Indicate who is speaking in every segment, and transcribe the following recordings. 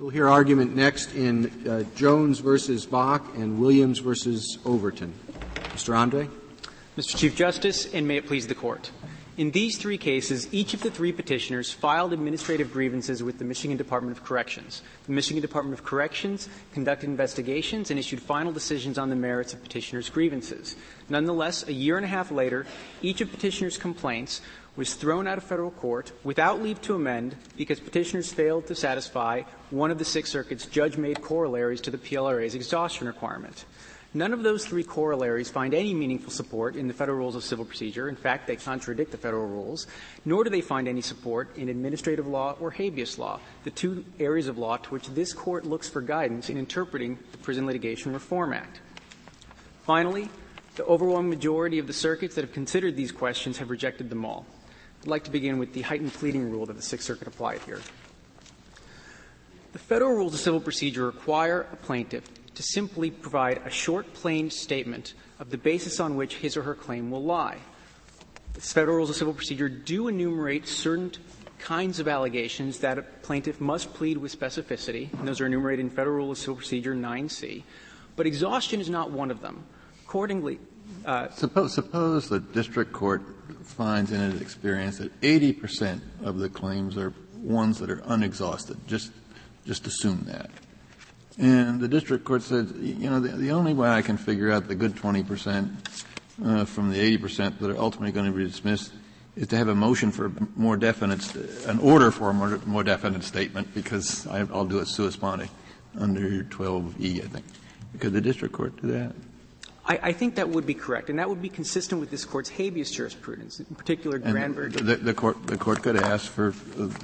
Speaker 1: We'll hear argument next in Jones versus Bach and Williams versus Overton. Mr. Andre?
Speaker 2: Mr. Chief Justice, and may it please the Court. In these three cases, each of the three petitioners filed administrative grievances with the Michigan Department of Corrections. The Michigan Department of Corrections conducted investigations and issued final decisions on the merits of petitioners' grievances. Nonetheless, a year and a half later, each of petitioners' complaints was thrown out of federal court without leave to amend because petitioners failed to satisfy one of the Sixth Circuit's judge-made corollaries to the PLRA's exhaustion requirement. None of those three corollaries find any meaningful support in the Federal Rules of Civil Procedure. In fact, they contradict the Federal Rules, nor do they find any support in administrative law or habeas law, the two areas of law to which this Court looks for guidance in interpreting the Prison Litigation Reform Act. Finally, the overwhelming majority of the circuits that have considered these questions have rejected them all. I'd like to begin with the heightened pleading rule that the Sixth Circuit applied here. The Federal Rules of Civil Procedure require a plaintiff to simply provide a short, plain statement of the basis on which his or her claim will lie. The Federal Rules of Civil Procedure do enumerate certain kinds of allegations that a plaintiff must plead with specificity, and those are enumerated in Federal Rule of Civil Procedure 9C. But exhaustion is not one of them. Accordingly,
Speaker 3: Suppose the district court finds in its experience that 80% of the claims are ones that are unexhausted. Just assume that. And the district court says, the only way I can figure out the good 20% from the 80% that are ultimately going to be dismissed is to have a motion for more definite, an order for a more definite statement, because I'll do it sua sponte under 12E, I think. Could the district court do that?
Speaker 2: I think that would be correct, and that would be consistent with this Court's habeas jurisprudence, in particular Granberg.
Speaker 3: The court could ask for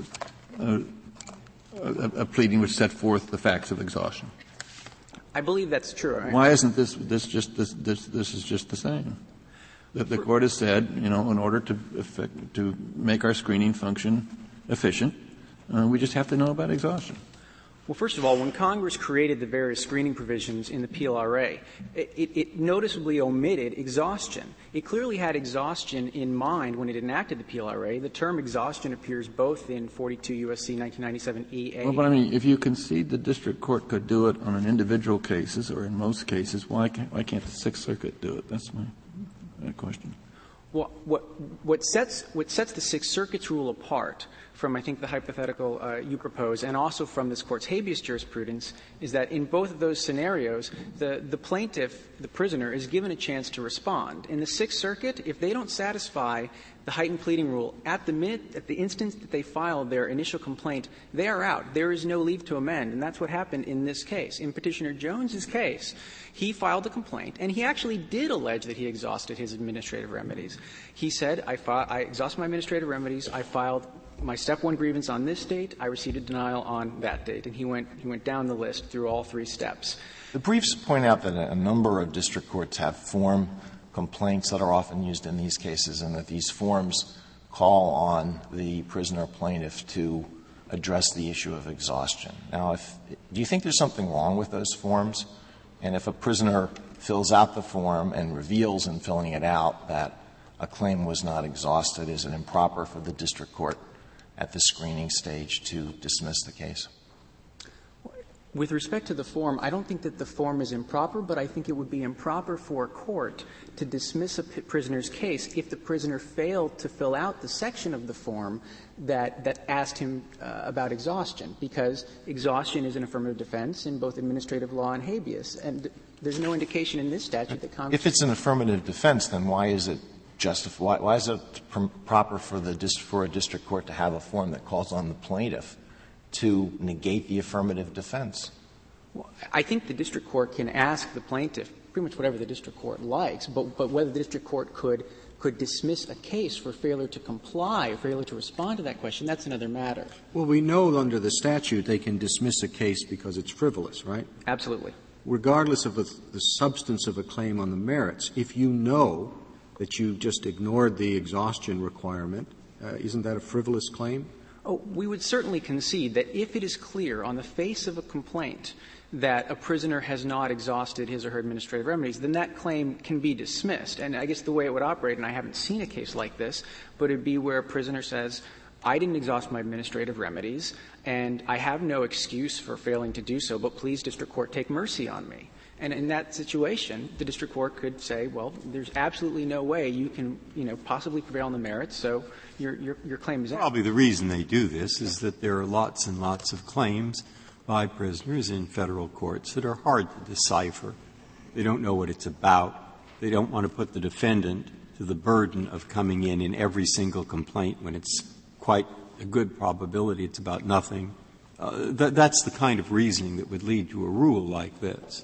Speaker 3: a pleading which set forth the facts of exhaustion.
Speaker 2: I believe that's true. Right?
Speaker 3: Why isn't this is just the same? The court has said, in order to make our screening function efficient, we just have to know about exhaustion.
Speaker 2: Well, first of all, when Congress created the various screening provisions in the PLRA, it noticeably omitted exhaustion. It clearly had exhaustion in mind when it enacted the PLRA. The term exhaustion appears both in 42 U.S.C. 1997 EA.
Speaker 3: Well, but if you concede the district court could do it on an individual cases or in most cases, why can't the Sixth Circuit do it? That's my question.
Speaker 2: Well, what sets the Sixth Circuit's rule apart from, I think, the hypothetical you propose, and also from this Court's habeas jurisprudence, is that in both of those scenarios, the plaintiff, the prisoner, is given a chance to respond. In the Sixth Circuit, if they don't satisfy the heightened pleading rule at the instant that they filed their initial complaint, they are out. There is no leave to amend, and that's what happened in this case. In Petitioner Jones's case, he filed a complaint, and he actually did allege that he exhausted his administrative remedies. He said, I exhausted my administrative remedies, I filed my step one grievance on this date, I received a denial on that date. And he went down the list through all three steps.
Speaker 4: The briefs point out that a number of district courts have form complaints that are often used in these cases, and that these forms call on the prisoner plaintiff to address the issue of exhaustion. Now, do you think there's something wrong with those forms? And if a prisoner fills out the form and reveals in filling it out that a claim was not exhausted, is it improper for the district court at the screening stage to dismiss the case?
Speaker 2: With respect to the form, I don't think that the form is improper, but I think it would be improper for a court to dismiss a prisoner's case if the prisoner failed to fill out the section of the form that asked him about exhaustion, because exhaustion is an affirmative defense in both administrative law and habeas. And there's no indication in this statute that Congress —
Speaker 4: If it's an affirmative defense, then why is it why is it proper for a district court to have a form that calls on the plaintiff to negate the affirmative defense?
Speaker 2: Well, I think the district court can ask the plaintiff pretty much whatever the district court likes, but whether the district court could dismiss a case for failure to comply or failure to respond to that question, that's another matter.
Speaker 1: Well, we know under the statute they can dismiss a case because it's frivolous, right?
Speaker 2: Absolutely.
Speaker 1: Regardless of the substance of a claim on the merits, if you know that you just ignored the exhaustion requirement, isn't that a frivolous claim?
Speaker 2: Oh, we would certainly concede that if it is clear on the face of a complaint that a prisoner has not exhausted his or her administrative remedies, then that claim can be dismissed. And I guess the way it would operate, and I haven't seen a case like this, but it would be where a prisoner says, I didn't exhaust my administrative remedies, and I have no excuse for failing to do so, but please, district court, take mercy on me. And in that situation, the district court could say, well, there's absolutely no way you can, possibly prevail on the merits, so your claim is out.
Speaker 5: Probably the reason they do this is that there are lots and lots of claims by prisoners in federal courts that are hard to decipher. They don't know what it's about. They don't want to put the defendant to the burden of coming in every single complaint when it's quite a good probability it's about nothing. That's the kind of reasoning that would lead to a rule like this.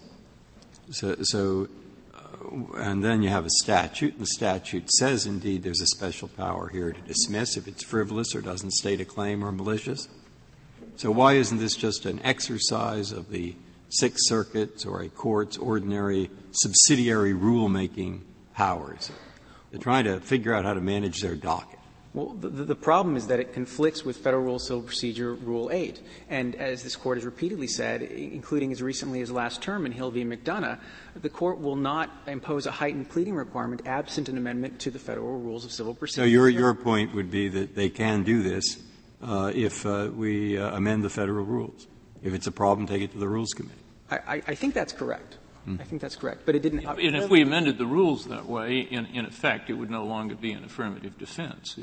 Speaker 5: And then you have a statute, and the statute says, indeed, there's a special power here to dismiss if it's frivolous or doesn't state a claim or malicious. So why isn't this just an exercise of the Sixth Circuit's or a court's ordinary subsidiary rulemaking powers? They're trying to figure out how to manage their docket.
Speaker 2: Well, the problem is that it conflicts with Federal Rule of Civil Procedure Rule 8. And as this Court has repeatedly said, including as recently as last term in Hill v. McDonough, the Court will not impose a heightened pleading requirement absent an amendment to the Federal Rules of Civil Procedure.
Speaker 5: So your point would be that they can do this if we amend the Federal rules. If it's a problem, take it to the Rules Committee.
Speaker 2: I think that's correct. I think that's correct. But it didn't happen.
Speaker 6: And if we amended the rules that way, in effect, it would no longer be an affirmative defense.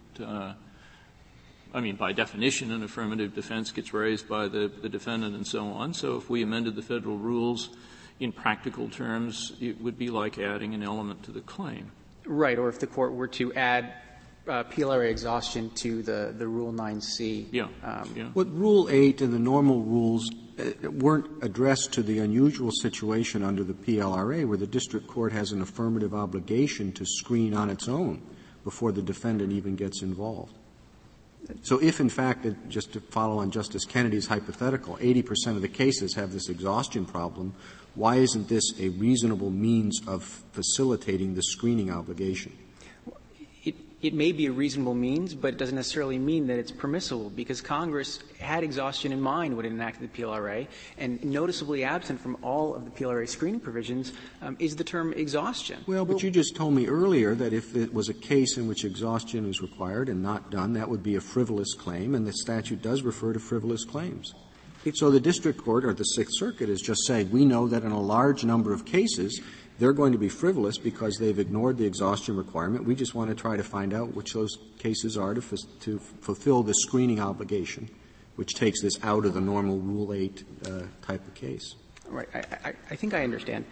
Speaker 6: By definition, an affirmative defense gets raised by the defendant and so on. So if we amended the Federal rules in practical terms, it would be like adding an element to the claim.
Speaker 2: Right. Or if the Court were to add PLRA exhaustion to the Rule 9c.
Speaker 6: Yeah.
Speaker 1: What Rule 8 and the normal rules weren't addressed to the unusual situation under the PLRA where the district court has an affirmative obligation to screen on its own before the defendant even gets involved. So if, in fact, just to follow on Justice Kennedy's hypothetical, 80% of the cases have this exhaustion problem, why isn't this a reasonable means of facilitating the screening obligation?
Speaker 2: It may be a reasonable means, but it doesn't necessarily mean that it's permissible, because Congress had exhaustion in mind when it enacted the PLRA, and noticeably absent from all of the PLRA screening provisions is the term exhaustion.
Speaker 1: Well, but you just told me earlier that if it was a case in which exhaustion is required and not done, that would be a frivolous claim, and the statute does refer to frivolous claims. So the district court or the Sixth Circuit is just saying, we know that in a large number of cases they're going to be frivolous because they've ignored the exhaustion requirement. We just want to try to find out which those cases are to fulfill the screening obligation, which takes this out of the normal Rule 8 type of case.
Speaker 2: Right. I think I understand.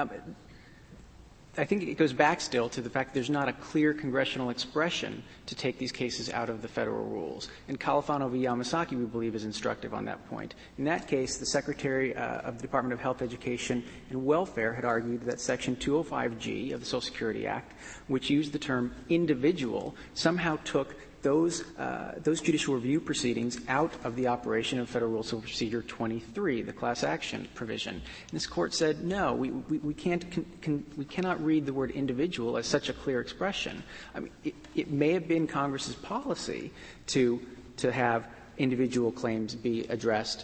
Speaker 2: I think it goes back still to the fact that there's not a clear congressional expression to take these cases out of the Federal rules. And Califano v. Yamasaki, we believe, is instructive on that point. In that case, the Secretary of the Department of Health, Education, and Welfare had argued that Section 205G of the Social Security Act, which used the term individual, somehow took those judicial review proceedings out of the operation of Federal Rule of Civil Procedure 23, the class action provision. And this Court said, no, we cannot read the word individual as such a clear expression. I mean, it may have been Congress's policy to have individual claims be addressed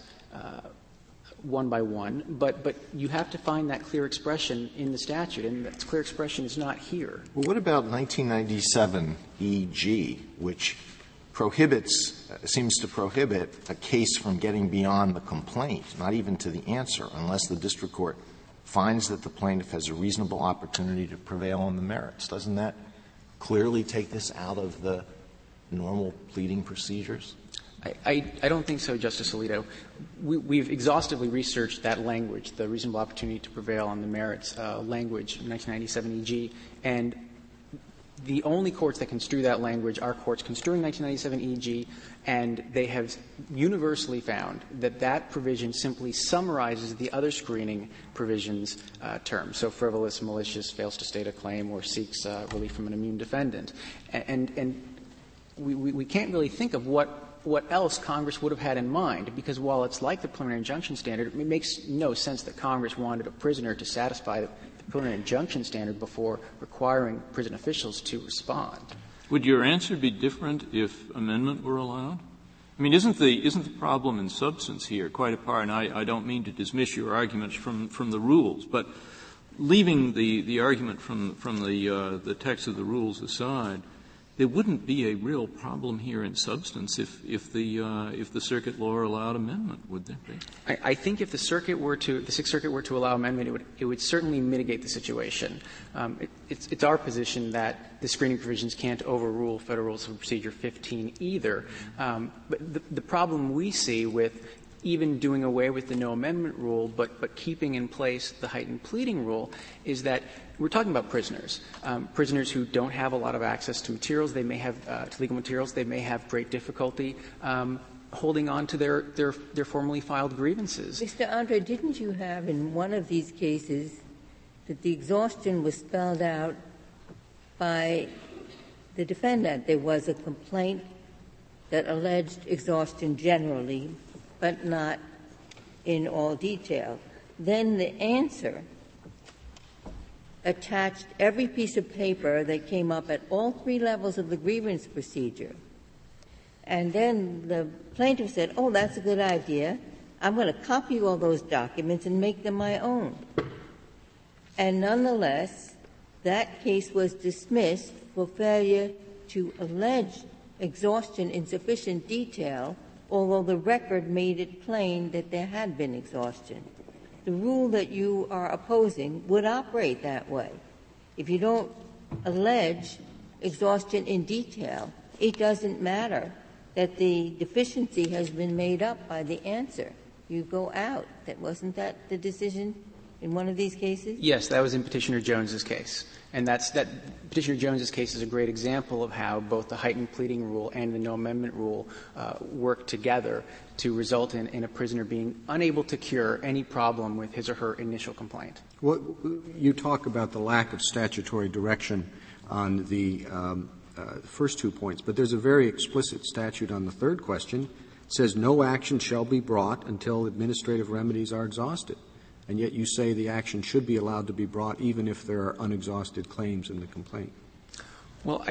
Speaker 2: one by one, but you have to find that clear expression in the statute, and that clear expression is not here.
Speaker 4: Well, what about 1997 EG, which seems to prohibit a case from getting beyond the complaint, not even to the answer, unless the district court finds that the plaintiff has a reasonable opportunity to prevail on the merits? Doesn't that clearly take this out of the normal pleading procedures?
Speaker 2: I don't think so, Justice Alito. We've exhaustively researched that language, the reasonable opportunity to prevail on the merits language in 1997 EG, and the only courts that construe that language are courts construing 1997 EG, and they have universally found that that provision simply summarizes the other screening provisions terms, so frivolous, malicious, fails to state a claim, or seeks relief from an immune defendant. And we can't really think of what else Congress would have had in mind, because while it's like the preliminary injunction standard, it makes no sense that Congress wanted a prisoner to satisfy the preliminary injunction standard before requiring prison officials to respond.
Speaker 6: Would your answer be different if amendment were allowed? I mean, isn't the problem in substance here quite apart? And I don't mean to dismiss your arguments from the rules, but leaving the argument from the text of the rules aside, there wouldn't be a real problem here in substance if the circuit law allowed amendment, would there be?
Speaker 2: I think if the Sixth Circuit were to allow amendment, it would certainly mitigate the situation. It's our position that the screening provisions can't overrule Federal Rules of Procedure 15 either. But the problem we see with even doing away with the no amendment rule, but keeping in place the heightened pleading rule, is that we're talking about prisoners. Prisoners who don't have a lot of access to materials, they may have to legal materials, they may have great difficulty holding on to their formally filed grievances.
Speaker 7: Mr. Andre, didn't you have in one of these cases that the exhaustion was spelled out by the defendant? There was a complaint that alleged exhaustion generally, but not in all detail. Then the answer attached every piece of paper that came up at all three levels of the grievance procedure. And then the plaintiff said, oh, that's a good idea. I'm going to copy all those documents and make them my own. And nonetheless, that case was dismissed for failure to allege exhaustion in sufficient detail, although the record made it plain that there had been exhaustion. The rule that you are opposing would operate that way. If you don't allege exhaustion in detail, it doesn't matter that the deficiency has been made up by the answer. You go out. Wasn't that the decision in one of these cases?
Speaker 2: Yes, that was in Petitioner Jones's case. And Petitioner Jones's case is a great example of how both the heightened pleading rule and the no amendment rule work together to result in a prisoner being unable to cure any problem with his or her initial complaint.
Speaker 1: You talk about the lack of statutory direction on the first 2 points, but there's a very explicit statute on the third question. It says no action shall be brought until administrative remedies are exhausted. And yet you say the action should be allowed to be brought even if there are unexhausted claims in the complaint.
Speaker 2: Well,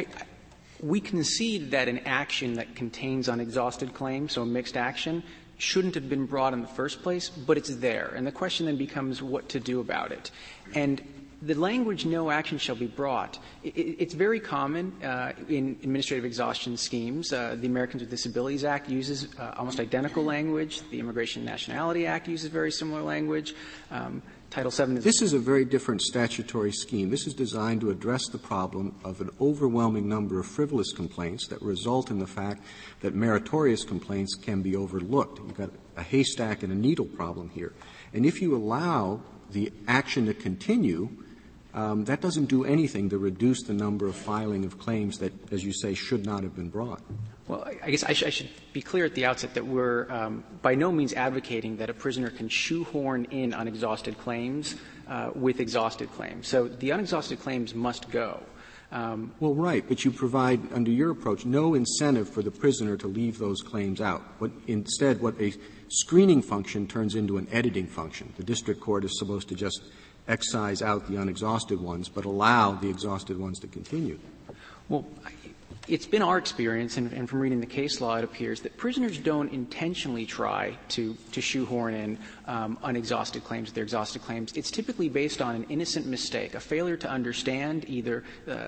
Speaker 2: we concede that an action that contains unexhausted claims, so a mixed action, shouldn't have been brought in the first place, but it's there. And the question then becomes what to do about it. And the language no action shall be brought, it's very common in administrative exhaustion schemes. The Americans with Disabilities Act uses almost identical language. The Immigration and Nationality Act uses very similar language. Title VII is —
Speaker 1: This is a very different statutory scheme. This is designed to address the problem of an overwhelming number of frivolous complaints that result in the fact that meritorious complaints can be overlooked. You've got a haystack and a needle problem here. And if you allow the action to continue, that doesn't do anything to reduce the number of filing of claims that, as you say, should not have been brought.
Speaker 2: Well, I guess I should be clear at the outset that we're by no means advocating that a prisoner can shoehorn in unexhausted claims with exhausted claims. So the unexhausted claims must go.
Speaker 1: Well, right, but you provide, under your approach, no incentive for the prisoner to leave those claims out. Instead, what a screening function turns into an editing function. The district court is supposed to just excise out the unexhausted ones, but allow the exhausted ones to continue.
Speaker 2: Well, it's been our experience, and from reading the case law, it appears that prisoners don't intentionally try to shoehorn in unexhausted claims with their exhausted claims. It's typically based on an innocent mistake, a failure to understand either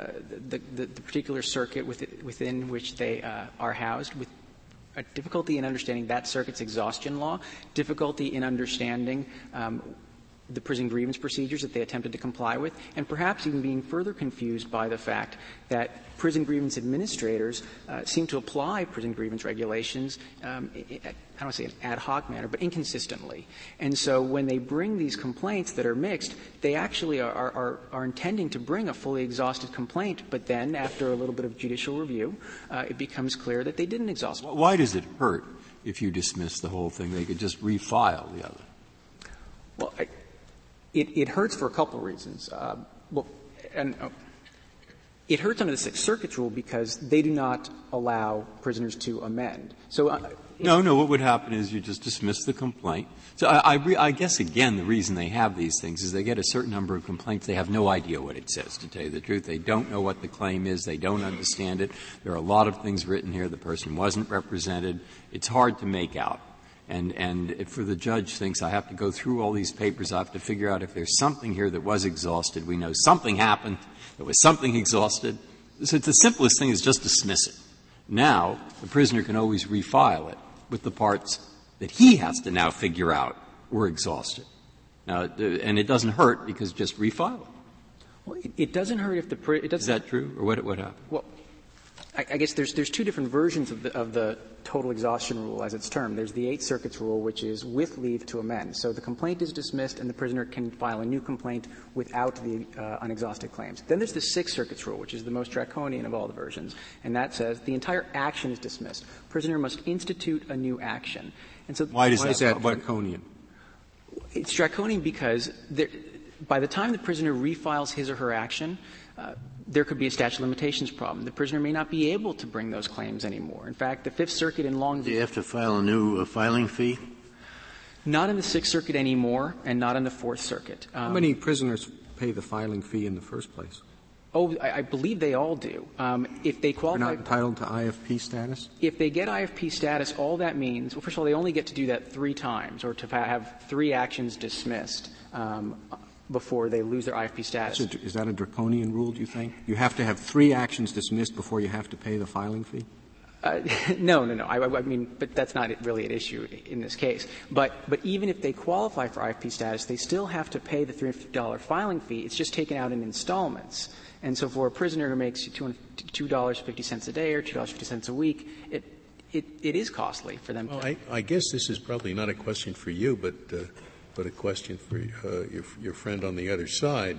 Speaker 2: the particular circuit within which they are housed, with a difficulty in understanding that circuit's exhaustion law, difficulty in understanding the prison grievance procedures that they attempted to comply with, and perhaps even being further confused by the fact that prison grievance administrators seem to apply prison grievance regulations, I don't want to say in an ad hoc manner, but inconsistently. And so when they bring these complaints that are mixed, they actually are intending to bring a fully exhausted complaint, but then after a little bit of judicial review, it becomes clear that they didn't exhaust it.
Speaker 5: Why does it hurt if you dismiss the whole thing? They could just refile the other.
Speaker 2: Well, it hurts for a couple of reasons. It hurts under the Sixth Circuit's rule because they do not allow prisoners to amend. So,
Speaker 5: No, what would happen is you just dismiss the complaint. So I guess, again, the reason they have these things is they get a certain number of complaints. They have no idea what it says, to tell you the truth. They don't know what the claim is. They don't understand it. There are a lot of things written here. The person wasn't represented. It's hard to make out. And if the judge thinks I have to go through all these papers, I have to figure out if there's something here that was exhausted. We know something happened. There was something exhausted. So the simplest thing is just dismiss it. Now, the prisoner can always refile it with the parts that he has to now figure out were exhausted. Now, and it doesn't hurt because just refile it.
Speaker 2: Well, it doesn't hurt if it doesn't.
Speaker 5: Is that true, or what happened?
Speaker 2: Well, I guess there's two different versions of the total exhaustion rule as it's termed. There's the Eighth Circuit's rule, which is with leave to amend. So the complaint is dismissed and the prisoner can file a new complaint without the unexhausted claims. Then there's the Sixth Circuit's rule, which is the most draconian of all the versions, and that says the entire action is dismissed. Prisoner must institute a new action. And so
Speaker 1: why is that draconian?
Speaker 2: It's draconian because by the time the prisoner refiles his or her action, there could be a statute of limitations problem. The prisoner may not be able to bring those claims anymore. In fact, the Fifth Circuit in Long
Speaker 8: Do you have to file a new filing fee?
Speaker 2: Not in the Sixth Circuit anymore, and not in the Fourth Circuit.
Speaker 1: How many prisoners pay the filing fee in the first place?
Speaker 2: Oh, I believe they all do. If they qualify,
Speaker 1: they're not entitled to IFP status?
Speaker 2: If they get IFP status, all that means, well, first of all, they only get to do that 3 times, or to have 3 actions dismissed before they lose their IFP status.
Speaker 1: So is that a draconian rule, do you think? You have to have 3 actions dismissed before you have to pay the filing fee?
Speaker 2: No. I mean, but that's not really an issue in this case. But even if they qualify for IFP status, they still have to pay the $350 filing fee. It's just taken out in installments. And so for a prisoner who makes $2.50 a day or $2.50 a week, it is costly for them.
Speaker 9: Well, I guess this is probably not a question for you, but a question for your friend on the other side.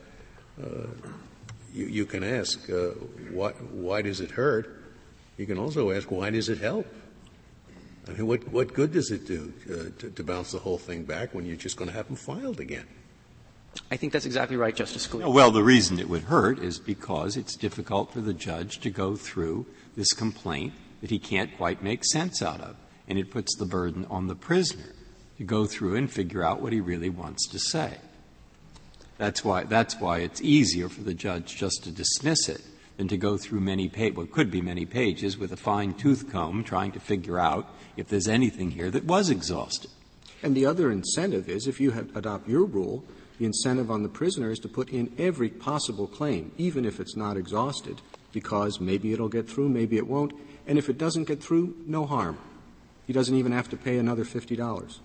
Speaker 9: You can ask, why does it hurt? You can also ask, why does it help? I mean, what good does it do to bounce the whole thing back when you're just going to have them filed again?
Speaker 2: I think that's exactly right, Justice Scalia.
Speaker 5: Well, the reason it would hurt is because it's difficult for the judge to go through this complaint that he can't quite make sense out of, and it puts the burden on the prisoner to go through and figure out what he really wants to say. That's why it's easier for the judge just to dismiss it than to go through what could be many pages with a fine-tooth comb trying to figure out if there's anything here that was exhausted.
Speaker 1: And the other incentive is, if you adopt your rule, the incentive on the prisoner is to put in every possible claim, even if it's not exhausted, because maybe it'll get through, maybe it won't. And if it doesn't get through, no harm. He doesn't even have to pay another $50.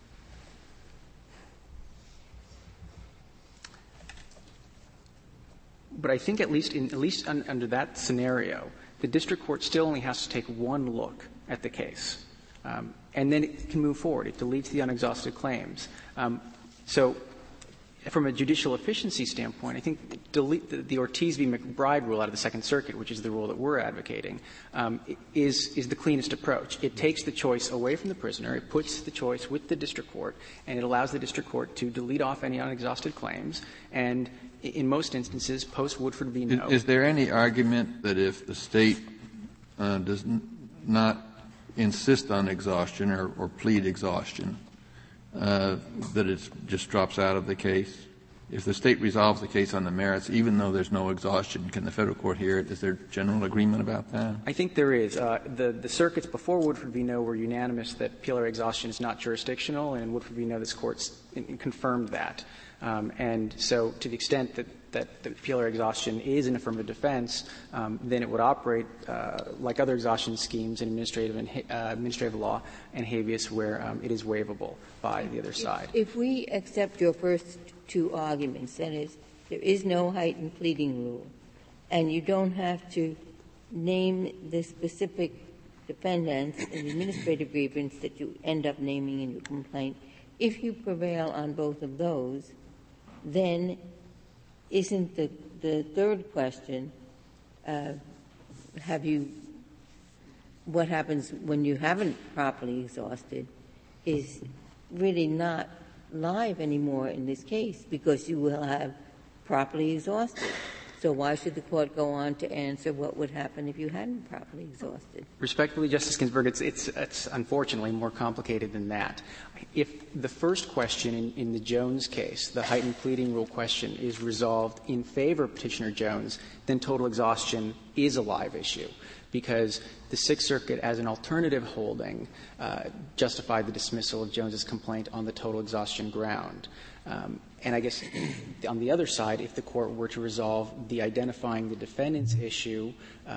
Speaker 2: But I think at least under that scenario, the district court still only has to take one look at the case. And then it can move forward. It deletes the unexhausted claims. So from a judicial efficiency standpoint, I think the Ortiz v. McBride rule out of the Second Circuit, which is the rule that we're advocating, is the cleanest approach. It takes the choice away from the prisoner, it puts the choice with the district court, and it allows the district court to delete off any unexhausted claims, and in most instances, post-Woodford v. No.
Speaker 3: Is there any argument that if the State does not insist on exhaustion or plead exhaustion, that it just drops out of the case? If the State resolves the case on the merits, even though there's no exhaustion, can the Federal Court hear it? Is there general agreement about that?
Speaker 2: I think there is. The circuits before Woodford v. No were unanimous that PLRA exhaustion is not jurisdictional, and in Woodford v. No, this Court confirmed that. And so to the extent that the PLRA exhaustion is an affirmative defense, then it would operate like other exhaustion schemes in administrative law and habeas where it is waivable by the other side.
Speaker 7: If we accept your first 2 arguments, that is, there is no heightened pleading rule, and you don't have to name the specific defendants in administrative grievance that you end up naming in your complaint, if you prevail on both of those, then isn't the third question, what happens when you haven't properly exhausted is really not live anymore in this case, because you will have properly exhausted. So why should the Court go on to answer what would happen if you hadn't properly exhausted?
Speaker 2: Respectfully, Justice Ginsburg, it's unfortunately more complicated than that. If the first question in the Jones case, the heightened pleading rule question, is resolved in favor of Petitioner Jones, then total exhaustion is a live issue, because the Sixth Circuit, as an alternative holding, justified the dismissal of Jones's complaint on the total exhaustion ground. And I guess on the other side, if the Court were to resolve the identifying the defendant's issue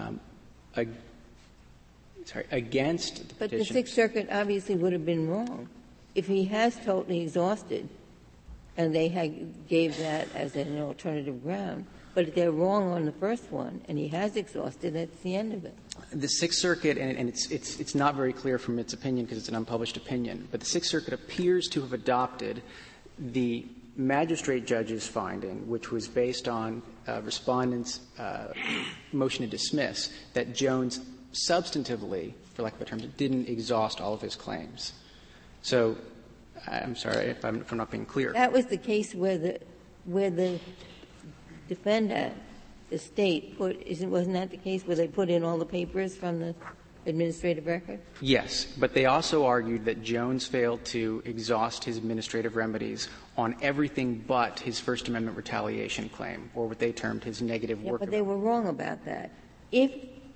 Speaker 2: against the petition.
Speaker 7: But the Sixth Circuit obviously would have been wrong. If he has totally exhausted and they gave that as an alternative ground, but if they're wrong on the first one and he has exhausted, that's the end of it.
Speaker 2: The Sixth Circuit, and it's not very clear from its opinion because it's an unpublished opinion, but the Sixth Circuit appears to have adopted the magistrate judge's finding, which was based on respondents' motion to dismiss, that Jones substantively, for lack of a term, didn't exhaust all of his claims. So I'm sorry if I'm not being clear.
Speaker 7: That was the case where the defendant, the State, wasn't that the case where they put in all the papers from the administrative record?
Speaker 2: Yes, but they also argued that Jones failed to exhaust his administrative remedies on everything but his First Amendment retaliation claim, or what they termed his negative work.
Speaker 7: But they were wrong about that. If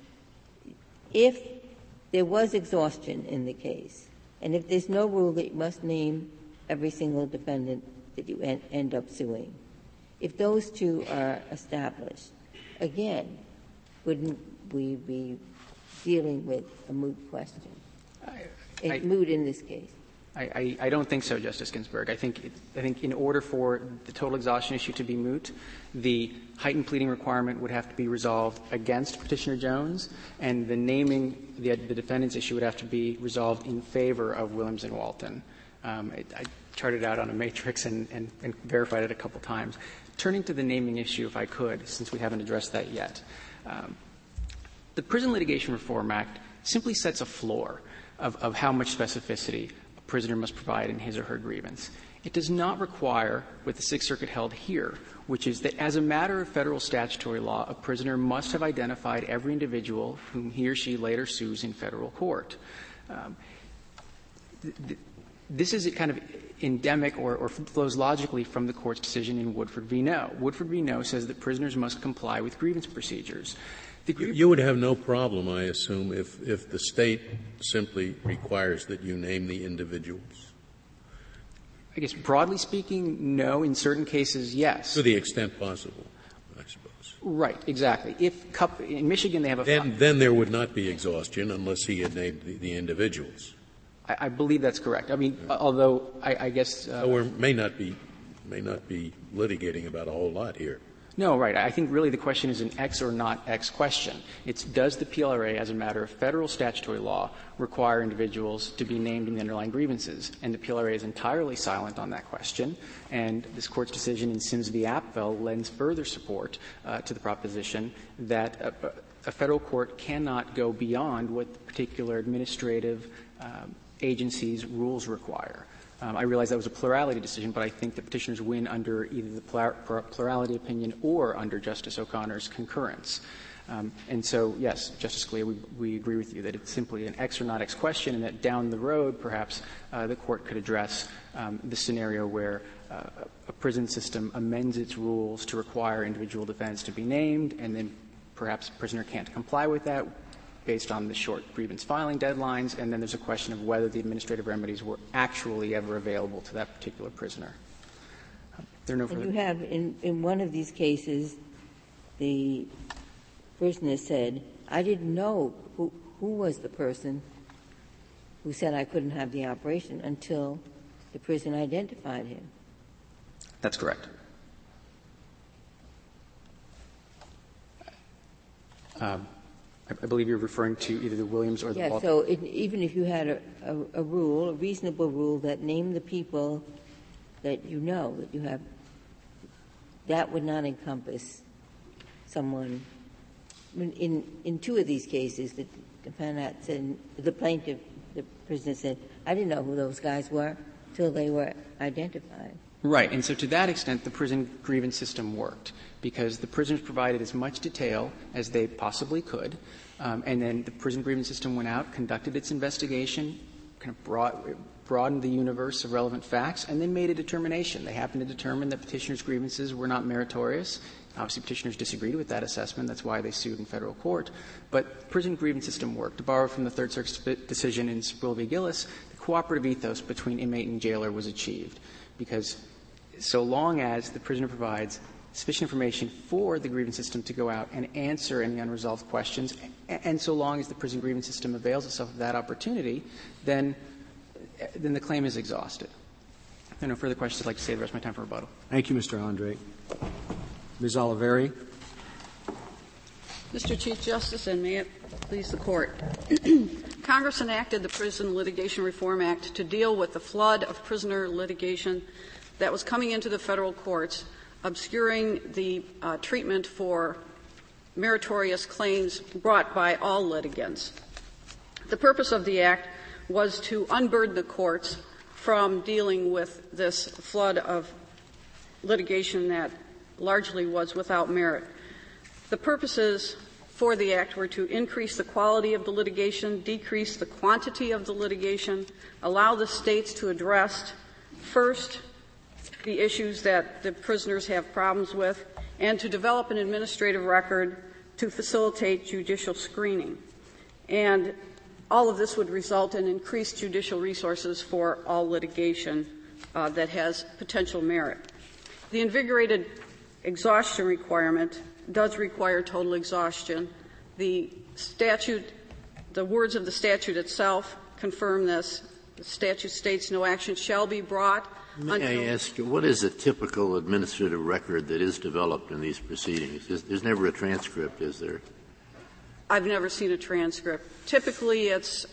Speaker 7: there was exhaustion in the case, and if there's no rule that you must name every single defendant that you end up suing, if those two are established, again, wouldn't we be dealing with a moot question? Moot in this case.
Speaker 2: I don't think so, Justice Ginsburg. I think in order for the total exhaustion issue to be moot, the heightened pleading requirement would have to be resolved against Petitioner Jones, and the naming the defendant's issue would have to be resolved in favor of Williams and Walton. I charted out on a matrix and verified it a couple times. Turning to the naming issue, if I could, since we haven't addressed that yet. The Prison Litigation Reform Act simply sets a floor of how much specificity a prisoner must provide in his or her grievance. It does not require what the Sixth Circuit held here, which is that as a matter of Federal statutory law, a prisoner must have identified every individual whom he or she later sues in Federal court. This is kind of endemic or flows logically from the Court's decision in Woodford v. No. Woodford v. No says that prisoners must comply with grievance procedures.
Speaker 9: You would have no problem, I assume, if the State simply requires that you name the individuals.
Speaker 2: I guess broadly speaking, no. In certain cases, yes.
Speaker 9: To the extent possible, I suppose.
Speaker 2: Right, exactly. If in Michigan they have a
Speaker 9: then there would not be exhaustion unless he had named the individuals.
Speaker 2: I believe that's correct. I mean, although I guess
Speaker 9: so we may not be litigating about a whole lot here.
Speaker 2: No, right. I think really the question is an X or not X question. It's does the PLRA, as a matter of Federal statutory law, require individuals to be named in the underlying grievances? And the PLRA is entirely silent on that question. And this Court's decision in Sims v. Apfel lends further support to the proposition that a Federal court cannot go beyond what the particular administrative agency's rules require. I realize that was a plurality decision, but I think the petitioners win under either the plurality opinion or under Justice O'Connor's concurrence. And so, yes, Justice Scalia, we agree with you that it's simply an X or not X question, and that down the road, perhaps, the Court could address the scenario where a prison system amends its rules to require individual defendants to be named, and then perhaps a prisoner can't comply with that based on the short grievance filing deadlines, and then there's a question of whether the administrative remedies were actually ever available to that particular prisoner. There are no further.
Speaker 7: And you have, in one of these cases, the prisoner said, I didn't know who was the person who said I couldn't have the operation until the prison identified him.
Speaker 2: That's correct. I believe you're referring to either the Williams or the
Speaker 7: Yes,
Speaker 2: Walton.
Speaker 7: so even if you had a rule, a reasonable rule that named the people that you know, that you have, that would not encompass someone. In two of these cases, the defendant said, the plaintiff, the prisoner said, I didn't know who those guys were until they were identified.
Speaker 2: Right. And so to that extent, the prison grievance system worked, because the prisoners provided as much detail as they possibly could, and then the prison grievance system went out, conducted its investigation, kind of broadened the universe of relevant facts and then made a determination. They happened to determine that petitioners' grievances were not meritorious. Obviously, petitioners disagreed with that assessment. That's why they sued in federal court. But prison grievance system worked. To borrow from the Third Circuit's decision in Sproul v. Gillis, the cooperative ethos between inmate and jailer was achieved, because so long as the prisoner provides sufficient information for the grievance system to go out and answer any unresolved questions, and so long as the prison grievance system avails itself of that opportunity, then the claim is exhausted. If there are no further questions, I'd like to save the rest of my time for rebuttal.
Speaker 1: Thank you, Mr. Andre. Ms. Oliveri.
Speaker 10: Mr. Chief Justice, and may it please the Court. Congress enacted the Prison Litigation Reform Act to deal with the flood of prisoner litigation that was coming into the federal courts, obscuring the treatment for meritorious claims brought by all litigants. The purpose of the Act was to unburden the courts from dealing with this flood of litigation that largely was without merit. The purposes for the Act were to increase the quality of the litigation, decrease the quantity of the litigation, allow the states to address first the issues that the prisoners have problems with, and to develop an administrative record to facilitate judicial screening. And all of this would result in increased judicial resources for all litigation that has potential merit. The invigorated exhaustion requirement does require total exhaustion. The words of the statute itself confirm this. The statute states no action shall be brought.
Speaker 8: May I ask you, what is a typical administrative record that is developed in these proceedings? There's never a transcript, is there?
Speaker 10: I've never seen a transcript. Typically, it's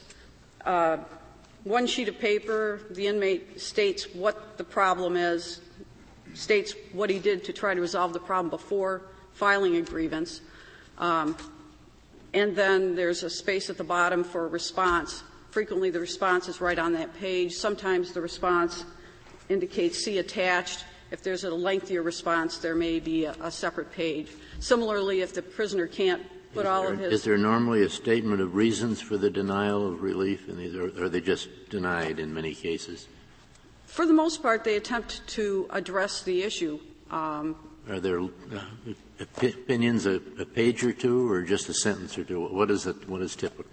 Speaker 10: one sheet of paper. The inmate states what the problem is, states what he did to try to resolve the problem before filing a grievance. And then there's a space at the bottom for a response. Frequently, the response is right on that page. Sometimes the response indicates see attached. If there's a lengthier response, there may be a separate page. Similarly, if the prisoner can't put all of his...
Speaker 8: Is there normally a statement of reasons for the denial of relief in these, or are they just denied in many cases?
Speaker 10: For the most part, they attempt to address the issue.
Speaker 8: Are there opinions, a page or two, or just a sentence or two? What is typical?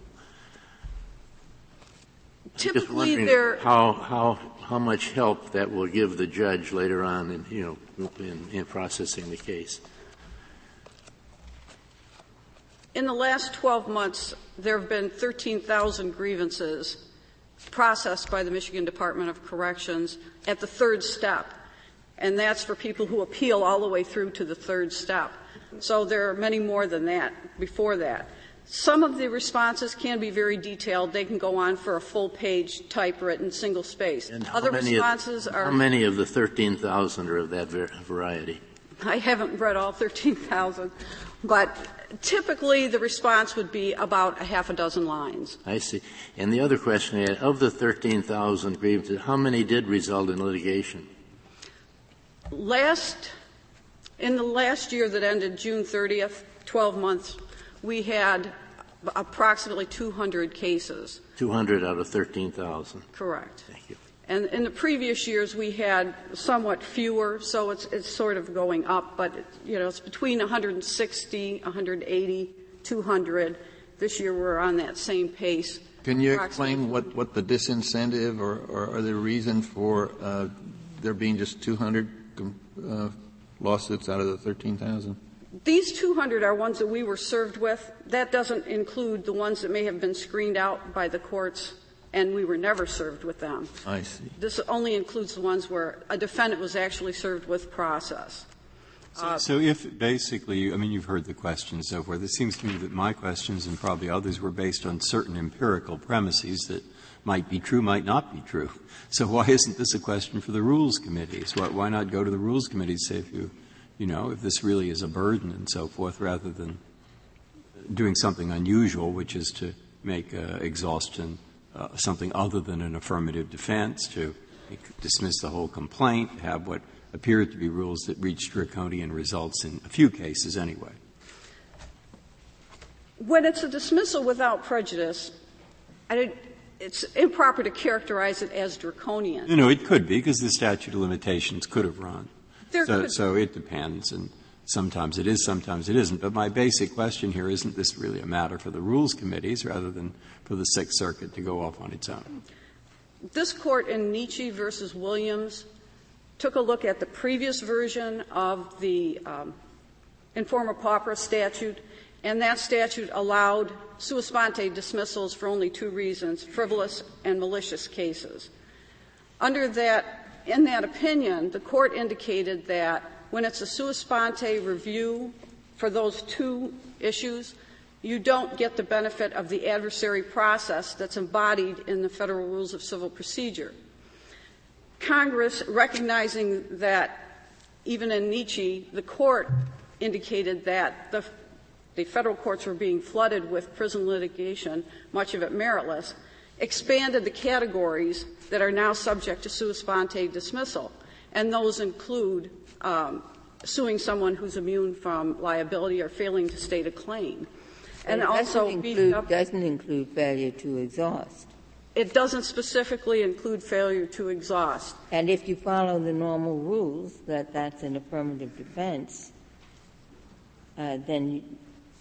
Speaker 10: Typically, they're
Speaker 8: how much help that will give the judge later on in processing the case.
Speaker 10: In the last 12 months, there have been 13,000 grievances processed by the Michigan Department of Corrections at the third step, and that's for people who appeal all the way through to the third step. So there are many more than that before that. Some of the responses can be very detailed. They can go on for a full-page typewritten single space.
Speaker 8: And
Speaker 10: other responses are...
Speaker 8: How many of the 13,000 are of that variety?
Speaker 10: I haven't read all 13,000, but typically the response would be about a half a dozen lines.
Speaker 8: I see. And the other question I had, of the 13,000 grievances, how many did result in litigation?
Speaker 10: In the last year that ended June 30th, 12 months, we had approximately 200 cases. 200
Speaker 8: out of 13,000.
Speaker 10: Correct.
Speaker 8: Thank you.
Speaker 10: And in the previous years, we had somewhat fewer, so it's sort of going up, but it's between 160, 180, 200. This year, we're on that same pace.
Speaker 3: Can you explain what the disincentive or the reason for there being just 200 lawsuits out of the 13,000?
Speaker 10: These 200 are ones that we were served with. That doesn't include the ones that may have been screened out by the courts, and we were never served with them.
Speaker 3: I see.
Speaker 10: This only includes the ones where a defendant was actually served with process.
Speaker 5: So if basically, you've heard the question and so forth. It seems to me that my questions and probably others were based on certain empirical premises that might be true, might not be true. So why isn't this a question for the Rules Committees? Why not go to the Rules Committee and say, if this really is a burden and so forth, rather than doing something unusual, which is to make exhaustion something other than an affirmative defense, to dismiss the whole complaint, have what appear to be rules that reach draconian results in a few cases anyway.
Speaker 10: When it's a dismissal without prejudice, it's improper to characterize it as draconian.
Speaker 5: It could be, because the statute of limitations could have run. So it depends, and sometimes it is, sometimes it isn't. But my basic question here, isn't this really a matter for the Rules Committees rather than for the Sixth Circuit to go off on its own?
Speaker 10: This Court in Nietzsche versus Williams took a look at the previous version of the informa pauper statute, and that statute allowed sua sponte dismissals for only two reasons, frivolous and malicious cases. In that opinion, the Court indicated that when it's a sua sponte review for those two issues, you don't get the benefit of the adversary process that's embodied in the Federal Rules of Civil Procedure. Congress, recognizing that even in Nietzsche, the Court indicated that the Federal courts were being flooded with prison litigation, much of it meritless, expanded the categories that are now subject to sua sponte dismissal, and those include suing someone who's immune from liability or failing to state a claim.
Speaker 7: And also doesn't include failure to exhaust.
Speaker 10: It doesn't specifically include failure to exhaust.
Speaker 7: And if you follow the normal rules that that's an affirmative defense, then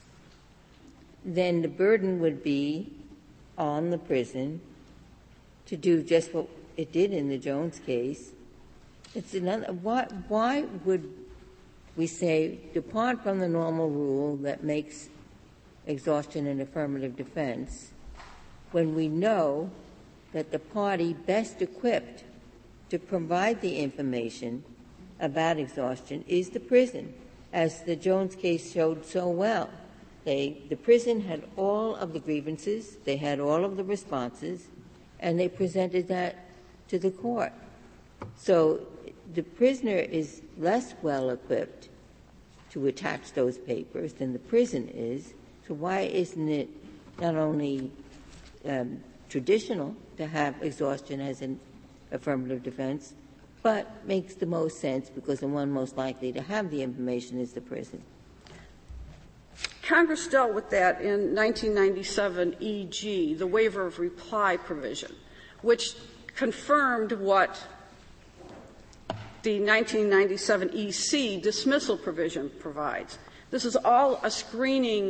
Speaker 7: the burden would be on the prison to do just what it did in the Jones case. It's another. Why would we say depart from the normal rule that makes exhaustion an affirmative defense when we know that the party best equipped to provide the information about exhaustion is the prison, as the Jones case showed so well? The prison had all of the grievances, they had all of the responses, and they presented that to the court. So the prisoner is less well equipped to attach those papers than the prison is. So why isn't it not only traditional to have exhaustion as an affirmative defense, but makes the most sense because the one most likely to have the information is the prison?
Speaker 10: Congress dealt with that in 1997 E.G., the waiver of reply provision, which confirmed what the 1997 E.C. dismissal provision provides. This is all a screening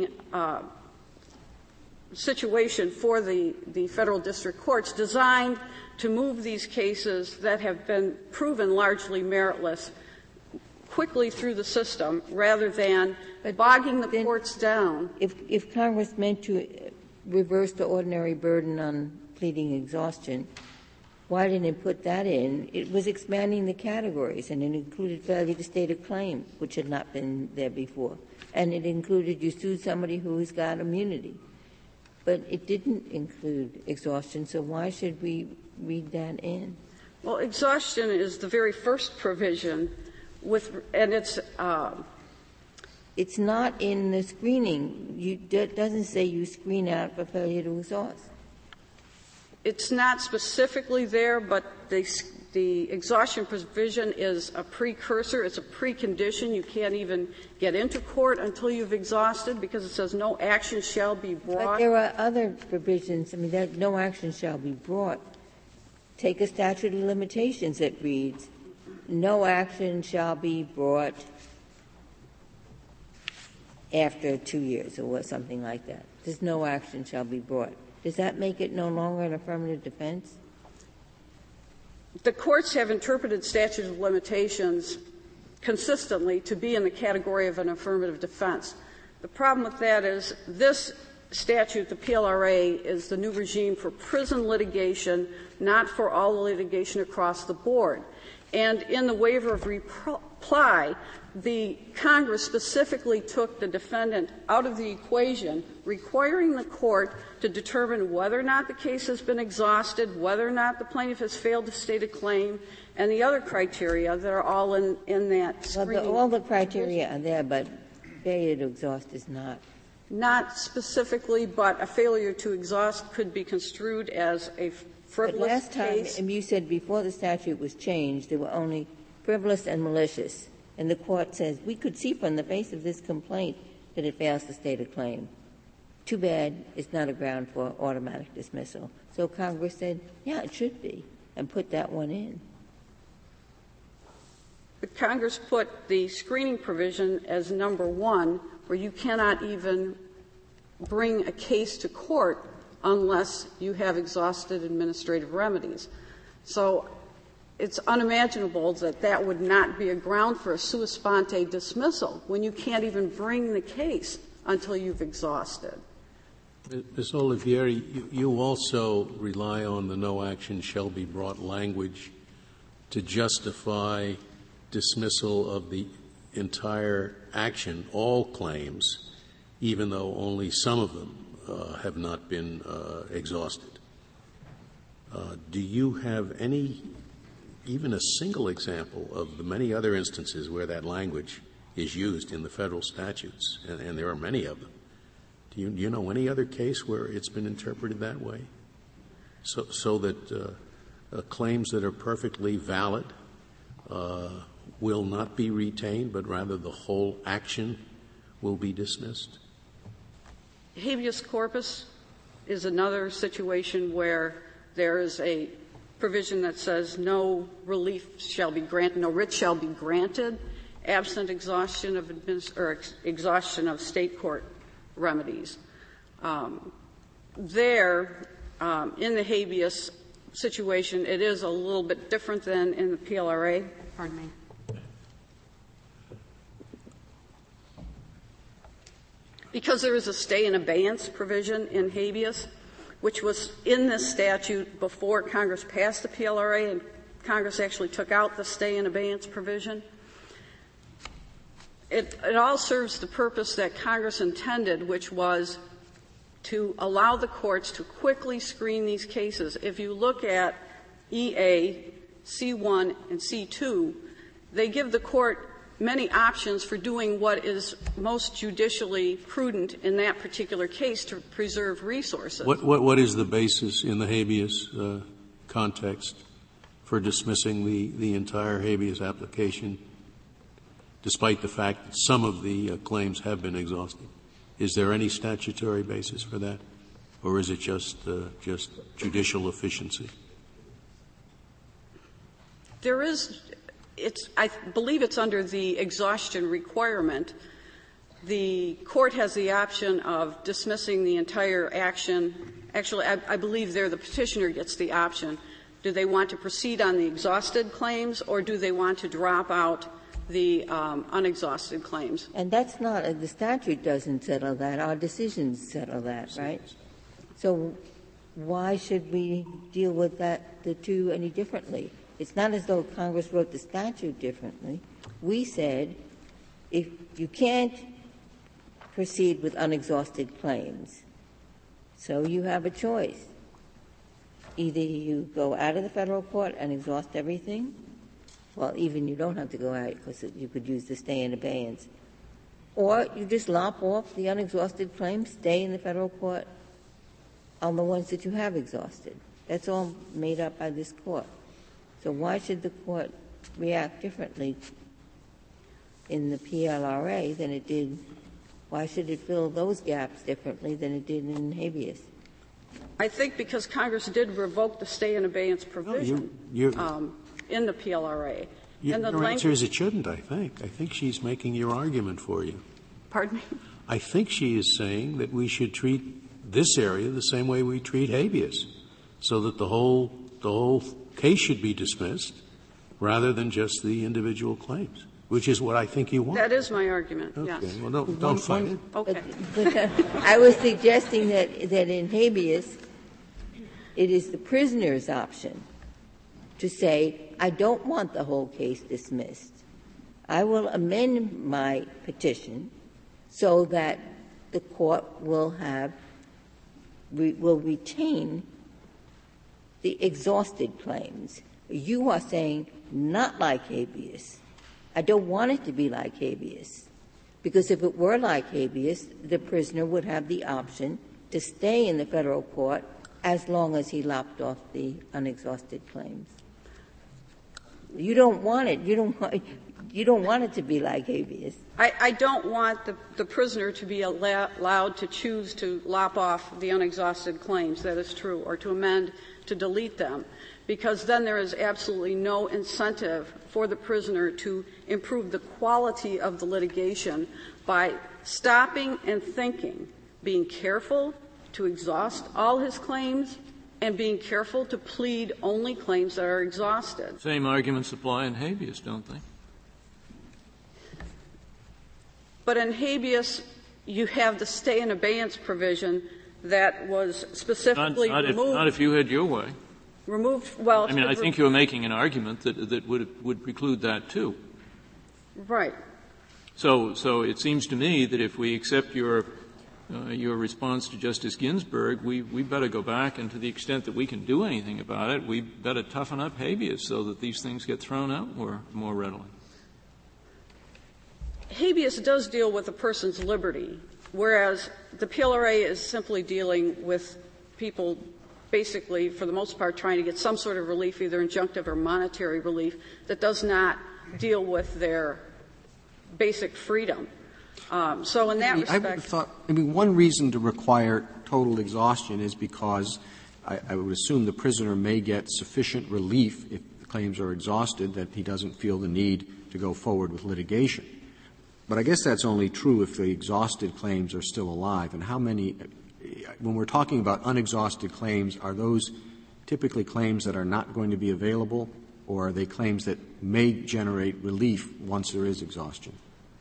Speaker 10: situation for the federal district courts designed to move these cases that have been proven largely meritless quickly through the system rather than bogging the courts down.
Speaker 7: If Congress meant to reverse the ordinary burden on pleading exhaustion, why didn't it put that in? It was expanding the categories, and it included failure to state a claim, which had not been there before. And it included you sued somebody who's got immunity. But it didn't include exhaustion, so why should we read that in?
Speaker 10: Well, exhaustion is the very first provision and
Speaker 7: it's not in the screening. It doesn't say you screen out for failure to exhaust.
Speaker 10: It's not specifically there, but the exhaustion provision is a precursor. It's a precondition. You can't even get into court until you've exhausted because it says no action shall be brought.
Speaker 7: But there are other provisions. That no action shall be brought. Take a statute of limitations that reads, no action shall be brought after 2 years or something like that. There's no action shall be brought. Does that make it no longer an affirmative defense?
Speaker 10: The courts have interpreted statute of limitations consistently to be in the category of an affirmative defense. The problem with that is this statute, the PLRA, is the new regime for prison litigation, not for all the litigation across the board. And in the waiver of reply, the Congress specifically took the defendant out of the equation, requiring the court to determine whether or not the case has been exhausted, whether or not the plaintiff has failed to state a claim, and the other criteria that are all in that screening.
Speaker 7: Well, all the criteria are there, but failure to exhaust is not.
Speaker 10: Not specifically, but a failure to exhaust could be construed as a frivolous
Speaker 7: but last time,
Speaker 10: case.
Speaker 7: you said before the statute was changed, there were only frivolous and malicious. And the court says, we could see from the face of this complaint that it fails to state a claim. too bad it's not a ground for automatic dismissal. So Congress said, yeah, it should be, and put that one in.
Speaker 10: But Congress put the screening provision as number one, where you cannot even bring a case to court unless you have exhausted administrative remedies. So it's unimaginable that that would not be a ground for a sua sponte dismissal when you can't even bring the case until you've exhausted.
Speaker 9: Ms. Olivieri, you also rely on the no action shall be brought language to justify dismissal of the entire action, all claims, even though only some of them have not been exhausted. Do you have even a single example of the many other instances where that language is used in the federal statutes, and there are many of them? Do you know any other case where it's been interpreted that way? So that claims that are perfectly valid will not be retained, but rather the whole action will be dismissed?
Speaker 10: Habeas corpus is another situation where there is a provision that says no relief shall be granted, no writ shall be granted, absent exhaustion of exhaustion of state court remedies. In the habeas situation, it is a little bit different than in the PLRA. Pardon me. Because there is a stay in abeyance provision in habeas, which was in this statute before Congress passed the PLRA, and Congress actually took out the stay in abeyance provision. It all serves the purpose that Congress intended, which was to allow the courts to quickly screen these cases. If you look at EA, C1, and C2, they give the court many options for doing what is most judicially prudent in that particular case to preserve resources.
Speaker 9: What is the basis in the habeas context for dismissing the entire habeas application, despite the fact that some of the claims have been exhausted? Is there any statutory basis for that, or is it just judicial efficiency?
Speaker 10: There is. I believe it's under the exhaustion requirement. The court has the option of dismissing the entire action. Actually, I believe the petitioner gets the option. Do they want to proceed on the exhausted claims, or do they want to drop out the unexhausted claims?
Speaker 7: And that's not the statute doesn't settle that. Our decisions settle that, right? So why should we deal with the two any differently? It's not as though Congress wrote the statute differently. We said if you can't proceed with unexhausted claims, so you have a choice. Either you go out of the federal court and exhaust everything. Well, even you don't have to go out because you could use the stay in abeyance. Or you just lop off the unexhausted claims, stay in the federal court on the ones that you have exhausted. That's all made up by this court. So why should the court react differently in the PLRA than it did? Why should it fill those gaps differently than it did in habeas?
Speaker 10: I think because Congress did revoke the stay in abeyance provision in the PLRA.
Speaker 9: And the answer is it shouldn't, I think. I think she's making your argument for you.
Speaker 10: Pardon me?
Speaker 9: I think she is saying that we should treat this area the same way we treat habeas, so that the whole case should be dismissed rather than just the individual claims, which is what I think you want.
Speaker 10: That is my argument,
Speaker 9: okay.
Speaker 10: Yes.
Speaker 9: Well, don't fight it.
Speaker 10: Okay.
Speaker 7: But I was suggesting that in habeas, it is the prisoner's option to say, I don't want the whole case dismissed. I will amend my petition so that the court will retain the exhausted claims. You are saying not like habeas. I don't want it to be like habeas, because if it were like habeas, the prisoner would have the option to stay in the federal court as long as he lopped off the unexhausted claims. You don't want it. You don't want it to be like habeas.
Speaker 10: I don't want the prisoner to be allowed to choose to lop off the unexhausted claims, that is true, or to amend to delete them, because then there is absolutely no incentive for the prisoner to improve the quality of the litigation by stopping and thinking, being careful to exhaust all his claims, and being careful to plead only claims that are exhausted.
Speaker 6: Same arguments apply in habeas, don't they?
Speaker 10: But in habeas, you have the stay in abeyance provision that was specifically removed.
Speaker 6: Not if you had your way.
Speaker 10: Removed. Well,
Speaker 6: I mean, I think you're making an argument that would preclude that too.
Speaker 10: Right.
Speaker 6: So it seems to me that if we accept your response to Justice Ginsburg, we better go back, and to the extent that we can do anything about it, we better toughen up habeas so that these things get thrown out more readily.
Speaker 10: Habeas does deal with a person's liberty, whereas the PLRA is simply dealing with people basically, for the most part, trying to get some sort of relief, either injunctive or monetary relief, that does not deal with their basic freedom. So in that respect,
Speaker 1: I would have thought, one reason to require total exhaustion is because I would assume the prisoner may get sufficient relief if the claims are exhausted that he doesn't feel the need to go forward with litigation. But I guess that's only true if the exhausted claims are still alive. And how many, when we're talking about unexhausted claims, are those typically claims that are not going to be available, or are they claims that may generate relief once there is exhaustion?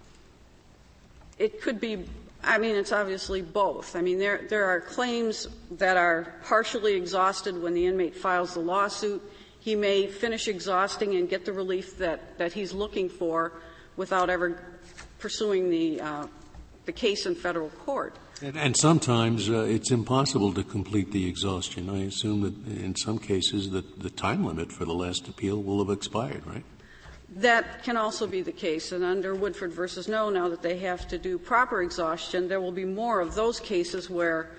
Speaker 10: It could be, it's obviously both. There are claims that are partially exhausted when the inmate files the lawsuit. He may finish exhausting and get the relief that he's looking for without ever pursuing the case in federal court.
Speaker 11: And sometimes it's impossible to complete the exhaustion. I assume that in some cases that the time limit for the last appeal will have expired, right?
Speaker 10: That can also be the case. And under Woodford versus No, now that they have to do proper exhaustion, there will be more of those cases where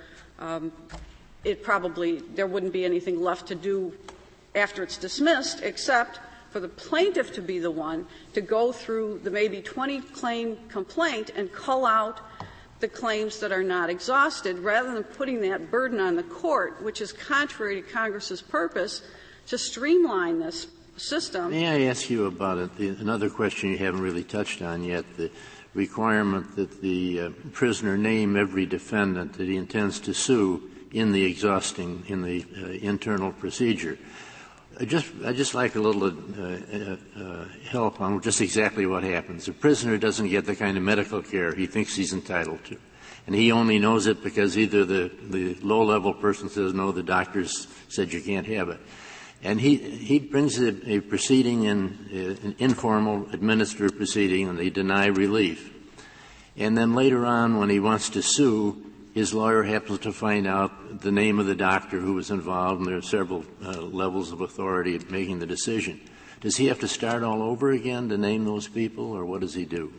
Speaker 10: there wouldn't be anything left to do after it's dismissed, except for the plaintiff to be the one to go through the maybe 20-claim complaint and cull out the claims that are not exhausted, rather than putting that burden on the court, which is contrary to Congress's purpose to streamline this system.
Speaker 8: May I ask you about another question you haven't really touched on yet, the requirement that the prisoner name every defendant that he intends to sue in the internal procedure. I just like a little help on just exactly what happens. The prisoner doesn't get the kind of medical care he thinks he's entitled to, and he only knows it because either the low-level person says, no, the doctors said you can't have it. And he brings a proceeding an informal administrative proceeding, and they deny relief. And then later on, when he wants to sue, his lawyer happens to find out the name of the doctor who was involved, and there are several levels of authority in making the decision. Does he have to start all over again to name those people, or what does he do?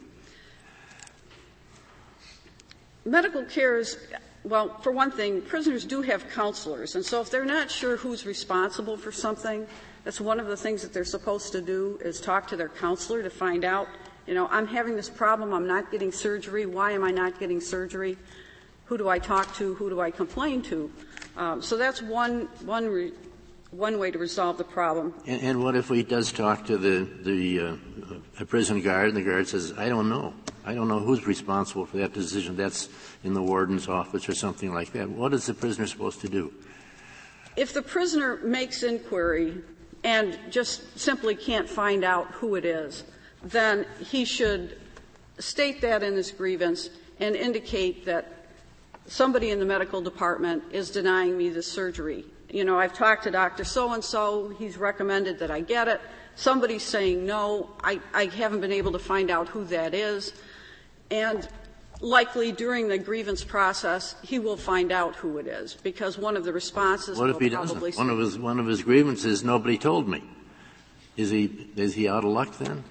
Speaker 10: Medical care is, well, for one thing, prisoners do have counselors, and so if they're not sure who's responsible for something, that's one of the things that they're supposed to do, is talk to their counselor to find out, I'm having this problem, I'm not getting surgery, why am I not getting surgery? Who do I talk to? Who do I complain to? So that's one way to resolve the problem.
Speaker 8: And what if he does talk to the prison guard, and the guard says, I don't know who's responsible for that decision. That's in the warden's office or something like that. What is the prisoner supposed to do?
Speaker 10: If the prisoner makes inquiry and just simply can't find out who it is, then he should state that in his grievance and indicate that somebody in the medical department is denying me the surgery. I've talked to Dr. So-and-so. He's recommended that I get it. Somebody's saying no. I haven't been able to find out who that is. And likely during the grievance process, he will find out who it is, because one of the responses
Speaker 8: what if he doesn't? One of his grievances, nobody told me. Is he out of luck then?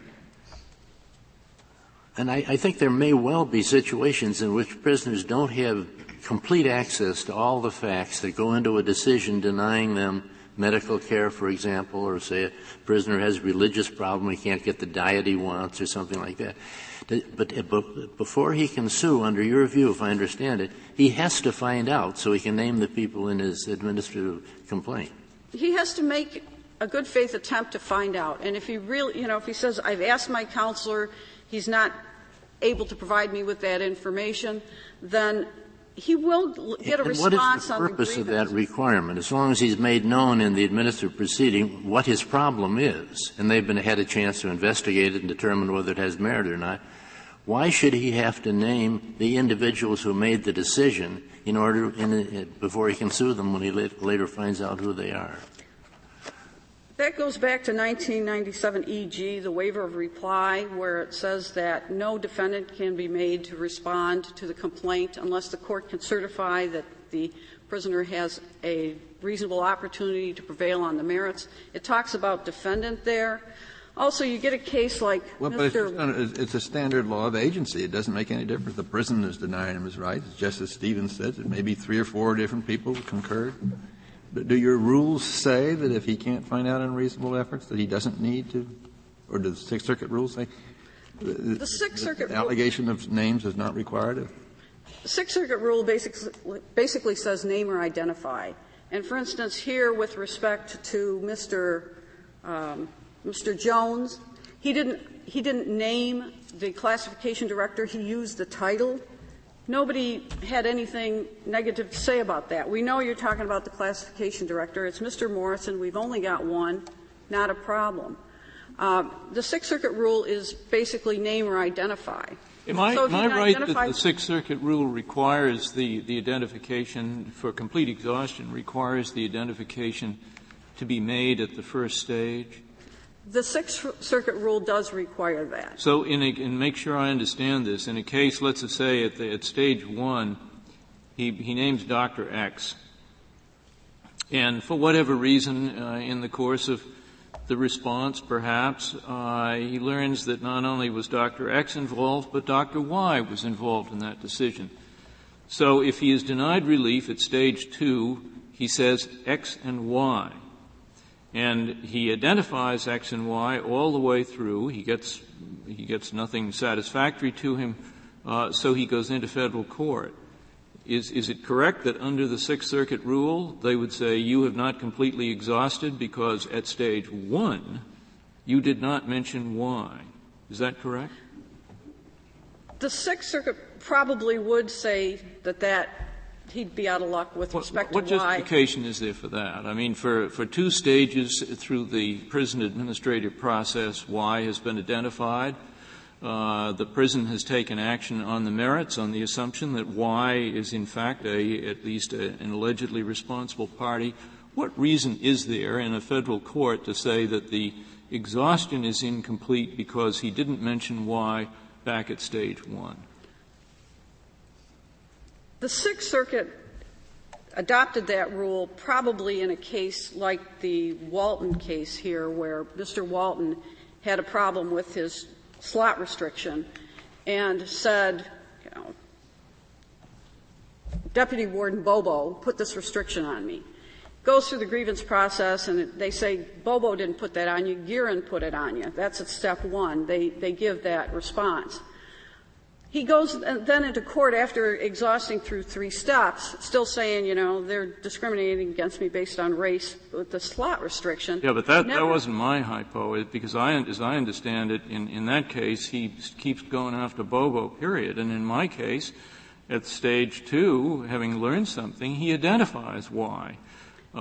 Speaker 8: And I think there may well be situations in which prisoners don't have complete access to all the facts that go into a decision denying them medical care, for example, or say a prisoner has a religious problem, he can't get the diet he wants or something like that. But before he can sue, under your view, if I understand it, he has to find out so he can name the people in his administrative complaint.
Speaker 10: He has to make a good faith attempt to find out. And if he really, if he says, I've asked my counselor, he's not able to provide me with that information, then he will get a response on the grievance.
Speaker 8: What is the purpose of that requirement? As long as he's made known in the administrative proceeding what his problem is, and they've had a chance to investigate it and determine whether it has merit or not, why should he have to name the individuals who made the decision before he can sue them when he later finds out who they are?
Speaker 10: That goes back to 1997 EG, the waiver of reply, where it says that no defendant can be made to respond to the complaint unless the court can certify that the prisoner has a reasonable opportunity to prevail on the merits. It talks about defendant there. Also, you get a case like Mr.
Speaker 3: It's a standard law of agency. It doesn't make any difference. The prison is denying him his rights. Just as Stevens says, it may be 3 or 4 different people concurred. Do your rules say that if he can't find out unreasonable efforts that he doesn't need to, or do the Sixth Circuit rules say
Speaker 10: the Sixth Circuit
Speaker 3: allegation of names is not required?
Speaker 10: The Sixth Circuit rule basically says name or identify. And for instance, here with respect to Mr. Jones, he didn't name the classification director. He used the title. Nobody had anything negative to say about that. We know you're talking about the classification director. It's Mr. Morrison. We've only got one. Not a problem. The Sixth Circuit rule is basically name or identify.
Speaker 6: Am I right that the Sixth Circuit rule requires the identification for complete exhaustion, requires the identification to be made at the first stage?
Speaker 10: The Sixth Circuit rule does require that.
Speaker 6: So and make sure I understand this. In a case, let's say at stage 1, he names Dr. X. And for whatever reason, in the course of the response, perhaps, he learns that not only was Dr. X involved, but Dr. Y was involved in that decision. So if he is denied relief at stage 2, he says X and Y. And he identifies X and Y all the way through. He gets nothing satisfactory to him, so he goes into federal court. Is it correct that under the Sixth Circuit rule, they would say you have not completely exhausted because at stage 1, you did not mention Y? Is that correct?
Speaker 10: The Sixth Circuit probably would say that he'd be out of luck with respect to
Speaker 6: what justification is there for that? I mean, for 2 stages through the prison administrative process, Y has been identified. The prison has taken action on the merits on the assumption that Y is in fact at least an allegedly responsible party. What reason is there in a federal court to say that the exhaustion is incomplete because he didn't mention Y back at stage 1?
Speaker 10: The Sixth Circuit adopted that rule probably in a case like the Walton case here, where Mr. Walton had a problem with his slot restriction and said, Deputy Warden Bobo put this restriction on me. Goes through the grievance process, and they say, Bobo didn't put that on you, Guerin put it on you. That's at step 1. They give that response. He goes then into court after exhausting through 3 steps, still saying, they're discriminating against me based on race with the slot restriction.
Speaker 6: Yeah, but that wasn't my hypo, because as I understand it, in that case, he keeps going after Bobo, period. And in my case, at stage 2, having learned something, he identifies Y. So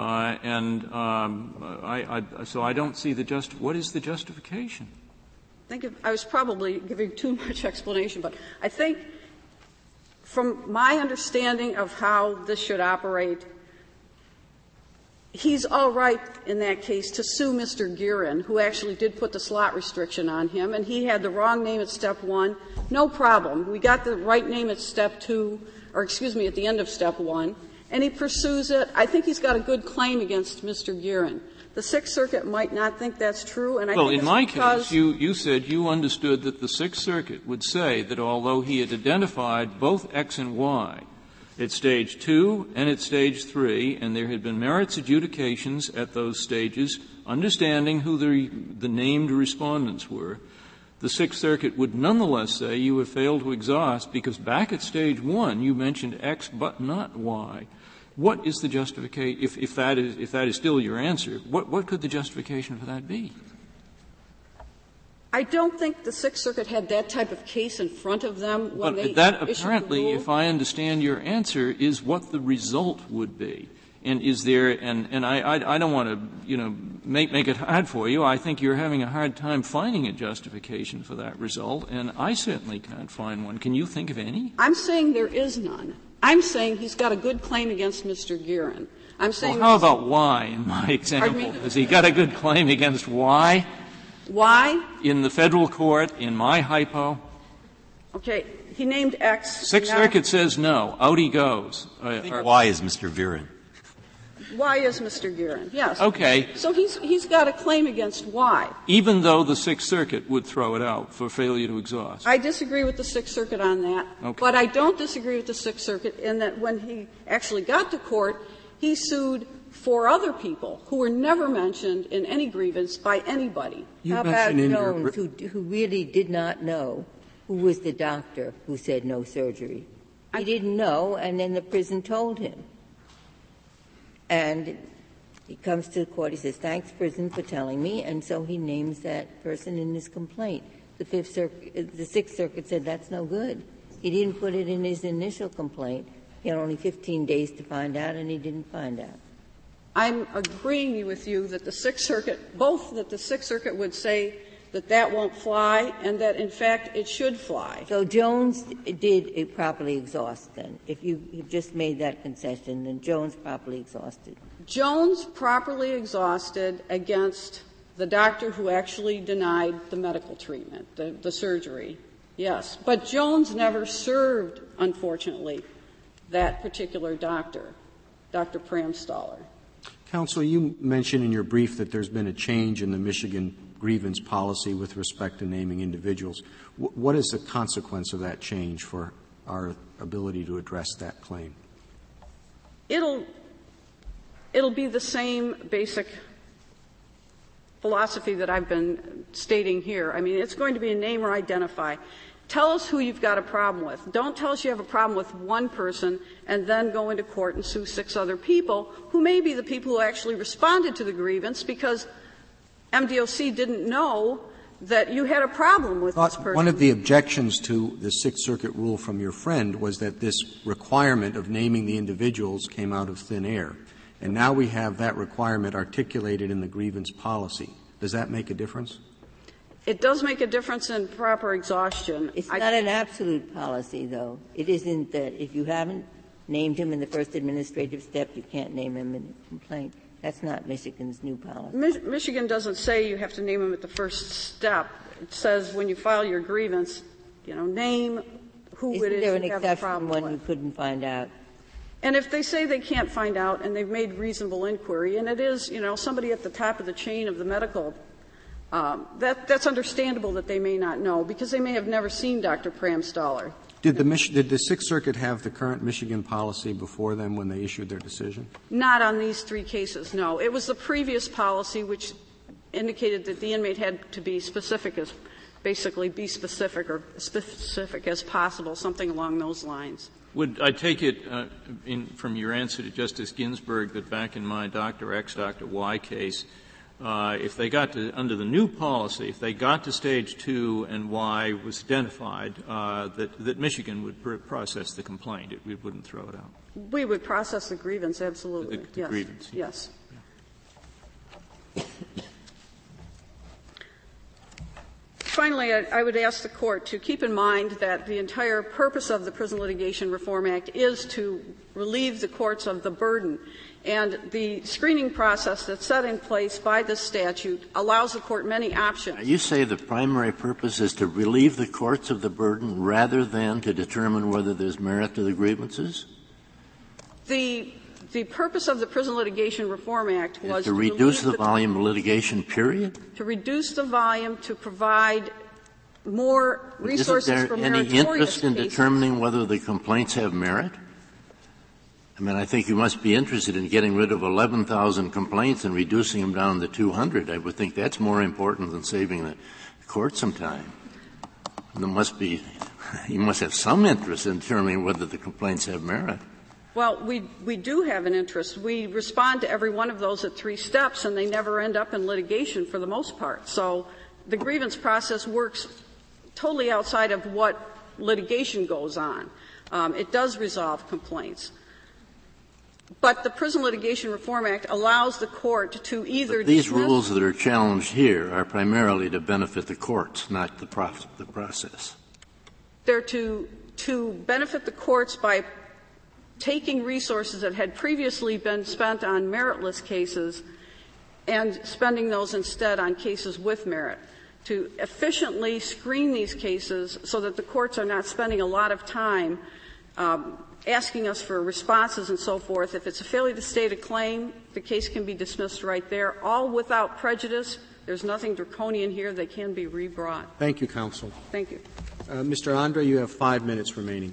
Speaker 6: I don't see what is the justification?
Speaker 10: I was probably giving too much explanation, but I think from my understanding of how this should operate, he's all right in that case to sue Mr. Guerin, who actually did put the slot restriction on him, and he had the wrong name at step 1. No problem. We got the right name at step 2, at the end of step 1, and he pursues it. I think he's got a good claim against Mr. Guerin. The Sixth Circuit might not think that's true, and I think
Speaker 6: in my case, you said you understood that the Sixth Circuit would say that although he had identified both X and Y, at Stage 2 and at Stage 3, and there had been merits adjudications at those stages, understanding who the named respondents were, the Sixth Circuit would nonetheless say you have failed to exhaust because back at Stage 1 you mentioned X but not Y. What is the justification, if that is still your answer, what could the justification for that be?
Speaker 10: I don't think the Sixth Circuit had that type of case in front of them when they
Speaker 6: that
Speaker 10: issued
Speaker 6: apparently,
Speaker 10: the rule.
Speaker 6: if I understand your answer, is what the result would be. And is there, and I don't want to, make it hard for you. I think you're having a hard time finding a justification for that result, and I certainly can't find one. Can you think of any?
Speaker 10: I'm saying there is none. I'm saying he's got a good claim against Mr. Guerin. I'm saying.
Speaker 6: Well, how about Y in my example? Has he got a good claim against Y?
Speaker 10: Y?
Speaker 6: In the federal court, in my hypo?
Speaker 10: Okay. He named X.
Speaker 6: Sixth Circuit says no. Out he goes.
Speaker 5: I think Y is Mr. Viren.
Speaker 10: Y is Mr. Guerin, yes.
Speaker 6: Okay.
Speaker 10: So he's got a claim against Y.
Speaker 6: Even though the Sixth Circuit would throw it out for failure to exhaust.
Speaker 10: I disagree with the Sixth Circuit on that.
Speaker 6: Okay.
Speaker 10: But I don't disagree with the Sixth Circuit in that when he actually got to court, he sued 4 other people who were never mentioned in any grievance by anybody.
Speaker 7: How about Jones, who really did not know who was the doctor who said no surgery? He didn't know, and then the prison told him. And he comes to the court, he says, thanks, prison, for telling me, and so he names that person in his complaint. The Sixth Circuit said that's no good. He didn't put it in his initial complaint. He had only 15 days to find out, and he didn't find out.
Speaker 10: I'm agreeing with you that the Sixth Circuit, both that the Sixth Circuit would say that won't fly and that, in fact, it should fly.
Speaker 7: So Jones did properly exhaust then. If you just made that concession, then Jones properly exhausted.
Speaker 10: Jones properly exhausted against the doctor who actually denied the medical treatment, the surgery. Yes. But Jones never served, unfortunately, that particular doctor, Dr. Pramstaller.
Speaker 1: Counsel, you mentioned in your brief that there's been a change in the Michigan grievance policy with respect to naming individuals. What is the consequence of that change for our ability to address that claim?
Speaker 10: It'll be the same basic philosophy that I've been stating here. I mean, it's going to be a name or identify. Tell us who you've got a problem with. Don't tell us you have a problem with one person and then go into court and sue 6 other people who may be the people who actually responded to the grievance because MDOC didn't know that you had a problem with this person.
Speaker 1: One of the objections to the Sixth Circuit rule from your friend was that this requirement of naming the individuals came out of thin air. And now we have that requirement articulated in the grievance policy. Does that make a difference?
Speaker 10: It does make a difference in proper exhaustion.
Speaker 7: It's not an absolute policy, though. It isn't that if you haven't named him in the first administrative step, you can't name him in the complaint. That's not Michigan's new policy.
Speaker 10: Michigan doesn't say you have to name him at the first step. It says when you file your grievance, name who it is you have a problem with. Isn't there an exception when you couldn't find out? And if they say they can't find out and they've made reasonable inquiry, and it is, somebody at the top of the chain of the medical that's understandable that they may not know because they may have never seen Dr. Pramstaller.
Speaker 1: Did the Sixth Circuit have the current Michigan policy before them when they issued their decision?
Speaker 10: Not on these 3 cases, no. It was the previous policy which indicated that the inmate had to be specific as possible, something along those lines.
Speaker 6: Would I take it from your answer to Justice Ginsburg that back in my Dr. X, Dr. Y case, if they got to, under the new policy, if they got to Stage 2 and Y was identified, that Michigan would process the complaint. We wouldn't throw it out.
Speaker 10: We would process the grievance, absolutely.
Speaker 6: The
Speaker 10: yes.
Speaker 6: grievance.
Speaker 10: Yes. Yeah. Finally, I would ask the Court to keep in mind that the entire purpose of the Prison Litigation Reform Act is to relieve the courts of the burden. And the screening process that's set in place by this statute allows the Court many options.
Speaker 8: You say the primary purpose is to relieve the courts of the burden rather than to determine whether there's merit to the grievances?
Speaker 10: The purpose of the Prison Litigation Reform Act was
Speaker 8: to reduce the volume of litigation, period?
Speaker 10: To reduce the volume, to provide more resources for meritorious cases.
Speaker 8: Isn't there any interest in determining whether the complaints have merit? I mean, I think you must be interested in getting rid of 11,000 complaints and reducing them down to 200. I would think that's more important than saving the court some time. You must have some interest in determining whether the complaints have merit.
Speaker 10: Well, we do have an interest. We respond to every one of those at 3 steps, and they never end up in litigation for the most part. So the grievance process works totally outside of what litigation goes on. It does resolve complaints. But the Prison Litigation Reform Act allows the court to either
Speaker 8: these rules that are challenged here are primarily to benefit the courts, not the process.
Speaker 10: They're to benefit the courts by taking resources that had previously been spent on meritless cases and spending those instead on cases with merit, to efficiently screen these cases so that the courts are not spending a lot of time asking us for responses and so forth. If it's a failure to state a claim, the case can be dismissed right there, all without prejudice. There's nothing draconian here. They can be rebrought.
Speaker 1: Thank you, counsel.
Speaker 10: Thank you.
Speaker 1: Mr. Andre, you have 5 minutes remaining.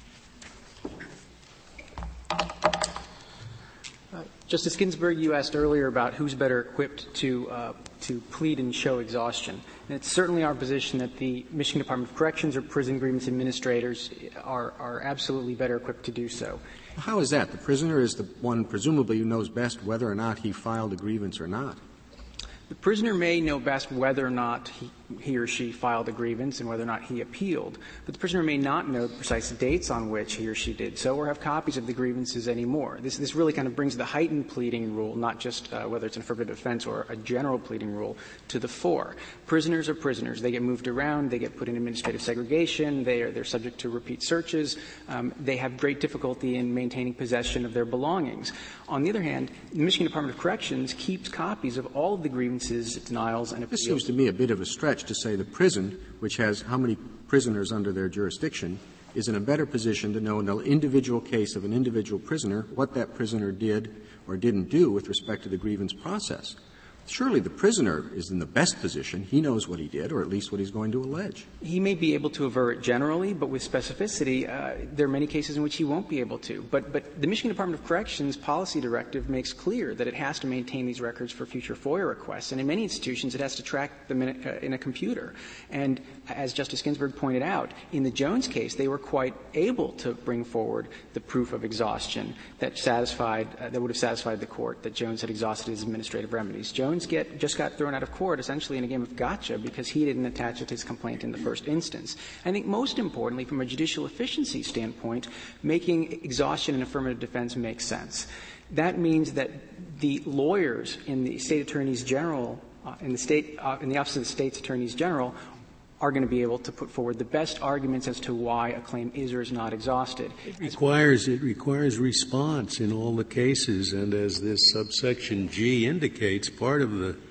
Speaker 2: Justice Ginsburg, you asked earlier about who's better equipped to plead and show exhaustion. And it's certainly our position that the Michigan Department of Corrections or prison grievance administrators are absolutely better equipped to do so.
Speaker 1: How is that? The prisoner is the one presumably who knows best whether or not he filed a grievance or not.
Speaker 2: The prisoner may know best whether or not he or she filed a grievance and whether or not he appealed, but the prisoner may not know the precise dates on which he or she did so or have copies of the grievances anymore. This really kind of brings the heightened pleading rule, not just whether it's an affirmative defense or a general pleading rule, to the fore. Prisoners are prisoners. They get moved around. They get put in administrative segregation. They're subject to repeat searches. They have great difficulty in maintaining possession of their belongings. On the other hand, the Michigan Department of Corrections keeps copies of all of the grievances, denials, and appeals.
Speaker 1: This seems to me a bit of a stretch to say the prison, which has how many prisoners under their jurisdiction, is in a better position to know in an individual case of an individual prisoner what that prisoner did or didn't do with respect to the grievance process. Surely the prisoner is in the best position. He knows what he did, or at least what he's going to allege.
Speaker 2: He may be able to aver it generally, but with specificity, there are many cases in which he won't be able to. But the Michigan Department of Corrections policy directive makes clear that it has to maintain these records for future FOIA requests. And in many institutions, it has to track them in a computer. And as Justice Ginsburg pointed out, in the Jones case, they were quite able to bring forward the proof of exhaustion that would have satisfied the court that Jones had exhausted his administrative remedies. Jones just got thrown out of court essentially in a game of gotcha because he didn't attach it to his complaint in the first instance. I think most importantly, from a judicial efficiency standpoint, making exhaustion an affirmative defense makes sense. That means that the lawyers in the state attorneys general, in the office of the state's attorneys general, are going to be able to put forward the best arguments as to why a claim is or is not exhausted.
Speaker 11: It requires response in all the cases, and as this subsection G indicates, part of the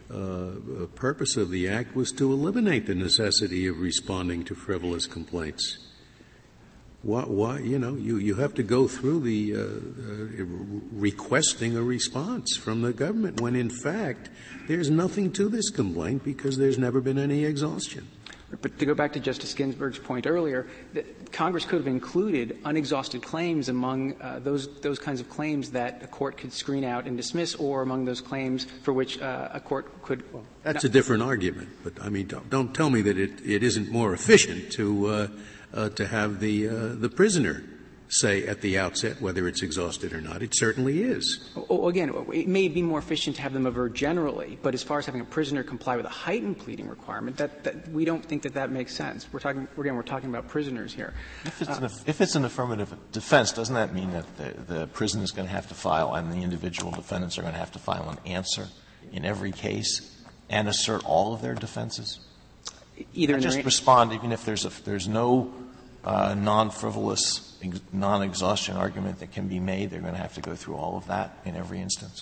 Speaker 11: purpose of the Act was to eliminate the necessity of responding to frivolous complaints. Why, you have to go through the requesting a response from the government when, in fact, there's nothing to this complaint because there's never been any exhaustion.
Speaker 2: But to go back to Justice Ginsburg's point earlier, Congress could have included unexhausted claims among those kinds of claims that a court could screen out and dismiss, or among those claims for which a court could.
Speaker 11: Well, that's a different argument. But I mean, don't tell me that it isn't more efficient to have the prisoner say at the outset whether it's exhausted or not. It certainly is.
Speaker 2: Again, it may be more efficient to have them aver generally, but as far as having a prisoner comply with a heightened pleading requirement, that we don't think that makes sense. We're talking about prisoners here.
Speaker 4: If it's an affirmative defense, doesn't that mean that the prison is going to have to file and the individual defendants are going to have to file an answer in every case and assert all of their defenses?
Speaker 2: Either
Speaker 4: just respond even if there's no non-frivolous, non-exhaustion argument that can be made. They're going to have to go through all of that in every instance.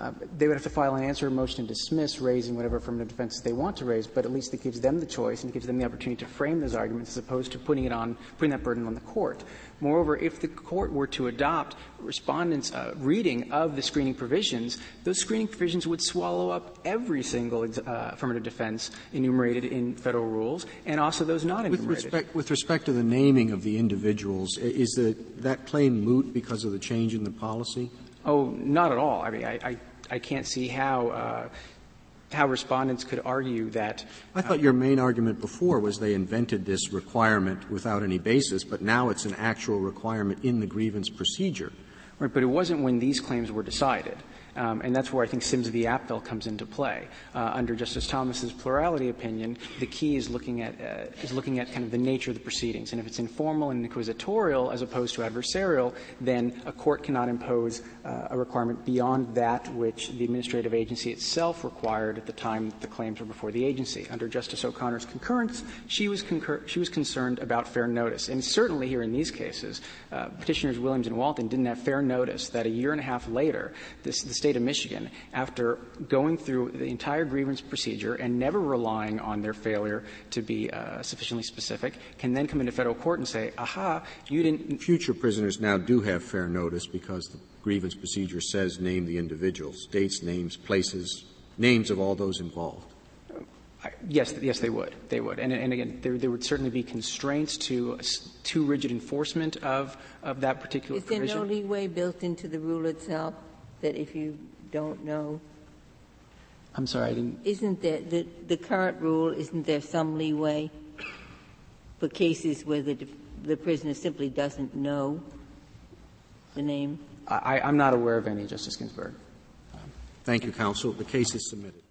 Speaker 2: they would have to file an answer, motion to dismiss, raising whatever affirmative defenses they want to raise, but at least it gives them the choice and gives them the opportunity to frame those arguments as opposed to putting that burden on the court. Moreover, if the court were to adopt respondents' reading of the screening provisions, those screening provisions would swallow up every single affirmative defense enumerated in federal rules, and also those not enumerated.
Speaker 1: With respect to the naming of the individuals, is that claim moot because of the change in the policy?
Speaker 2: Oh, not at all. I mean, I can't see how respondents could argue that.
Speaker 1: I thought your main argument before was they invented this requirement without any basis, but now it's an actual requirement in the grievance procedure.
Speaker 2: Right, but it wasn't when these claims were decided. And that's where I think Sims v. Apfel comes into play. Under Justice Thomas's plurality opinion, the key is looking at kind of the nature of the proceedings. And if it's informal and inquisitorial as opposed to adversarial, then a court cannot impose a requirement beyond that which the administrative agency itself required at the time the claims were before the agency. Under Justice O'Connor's concurrence, she was concerned about fair notice. And certainly here in these cases, Petitioners Williams and Walton didn't have fair notice that a year and a half later, the State of Michigan, after going through the entire grievance procedure and never relying on their failure to be sufficiently specific, can then come into federal court and say, aha, you didn't.
Speaker 1: Future prisoners now do have fair notice because the grievance procedure says name the individuals, dates, names, places, names of all those involved.
Speaker 2: Yes, they would. They would. And again, there would certainly be constraints to too rigid enforcement of that particular provision.
Speaker 7: Is there no leeway built into the rule itself that if you don't know?
Speaker 2: I'm sorry, I didn't.
Speaker 7: Isn't there the current rule, isn't there some leeway for cases where the prisoner simply doesn't know the name?
Speaker 2: I'm not aware of any, Justice Ginsburg.
Speaker 1: Thank you, counsel. The case is submitted.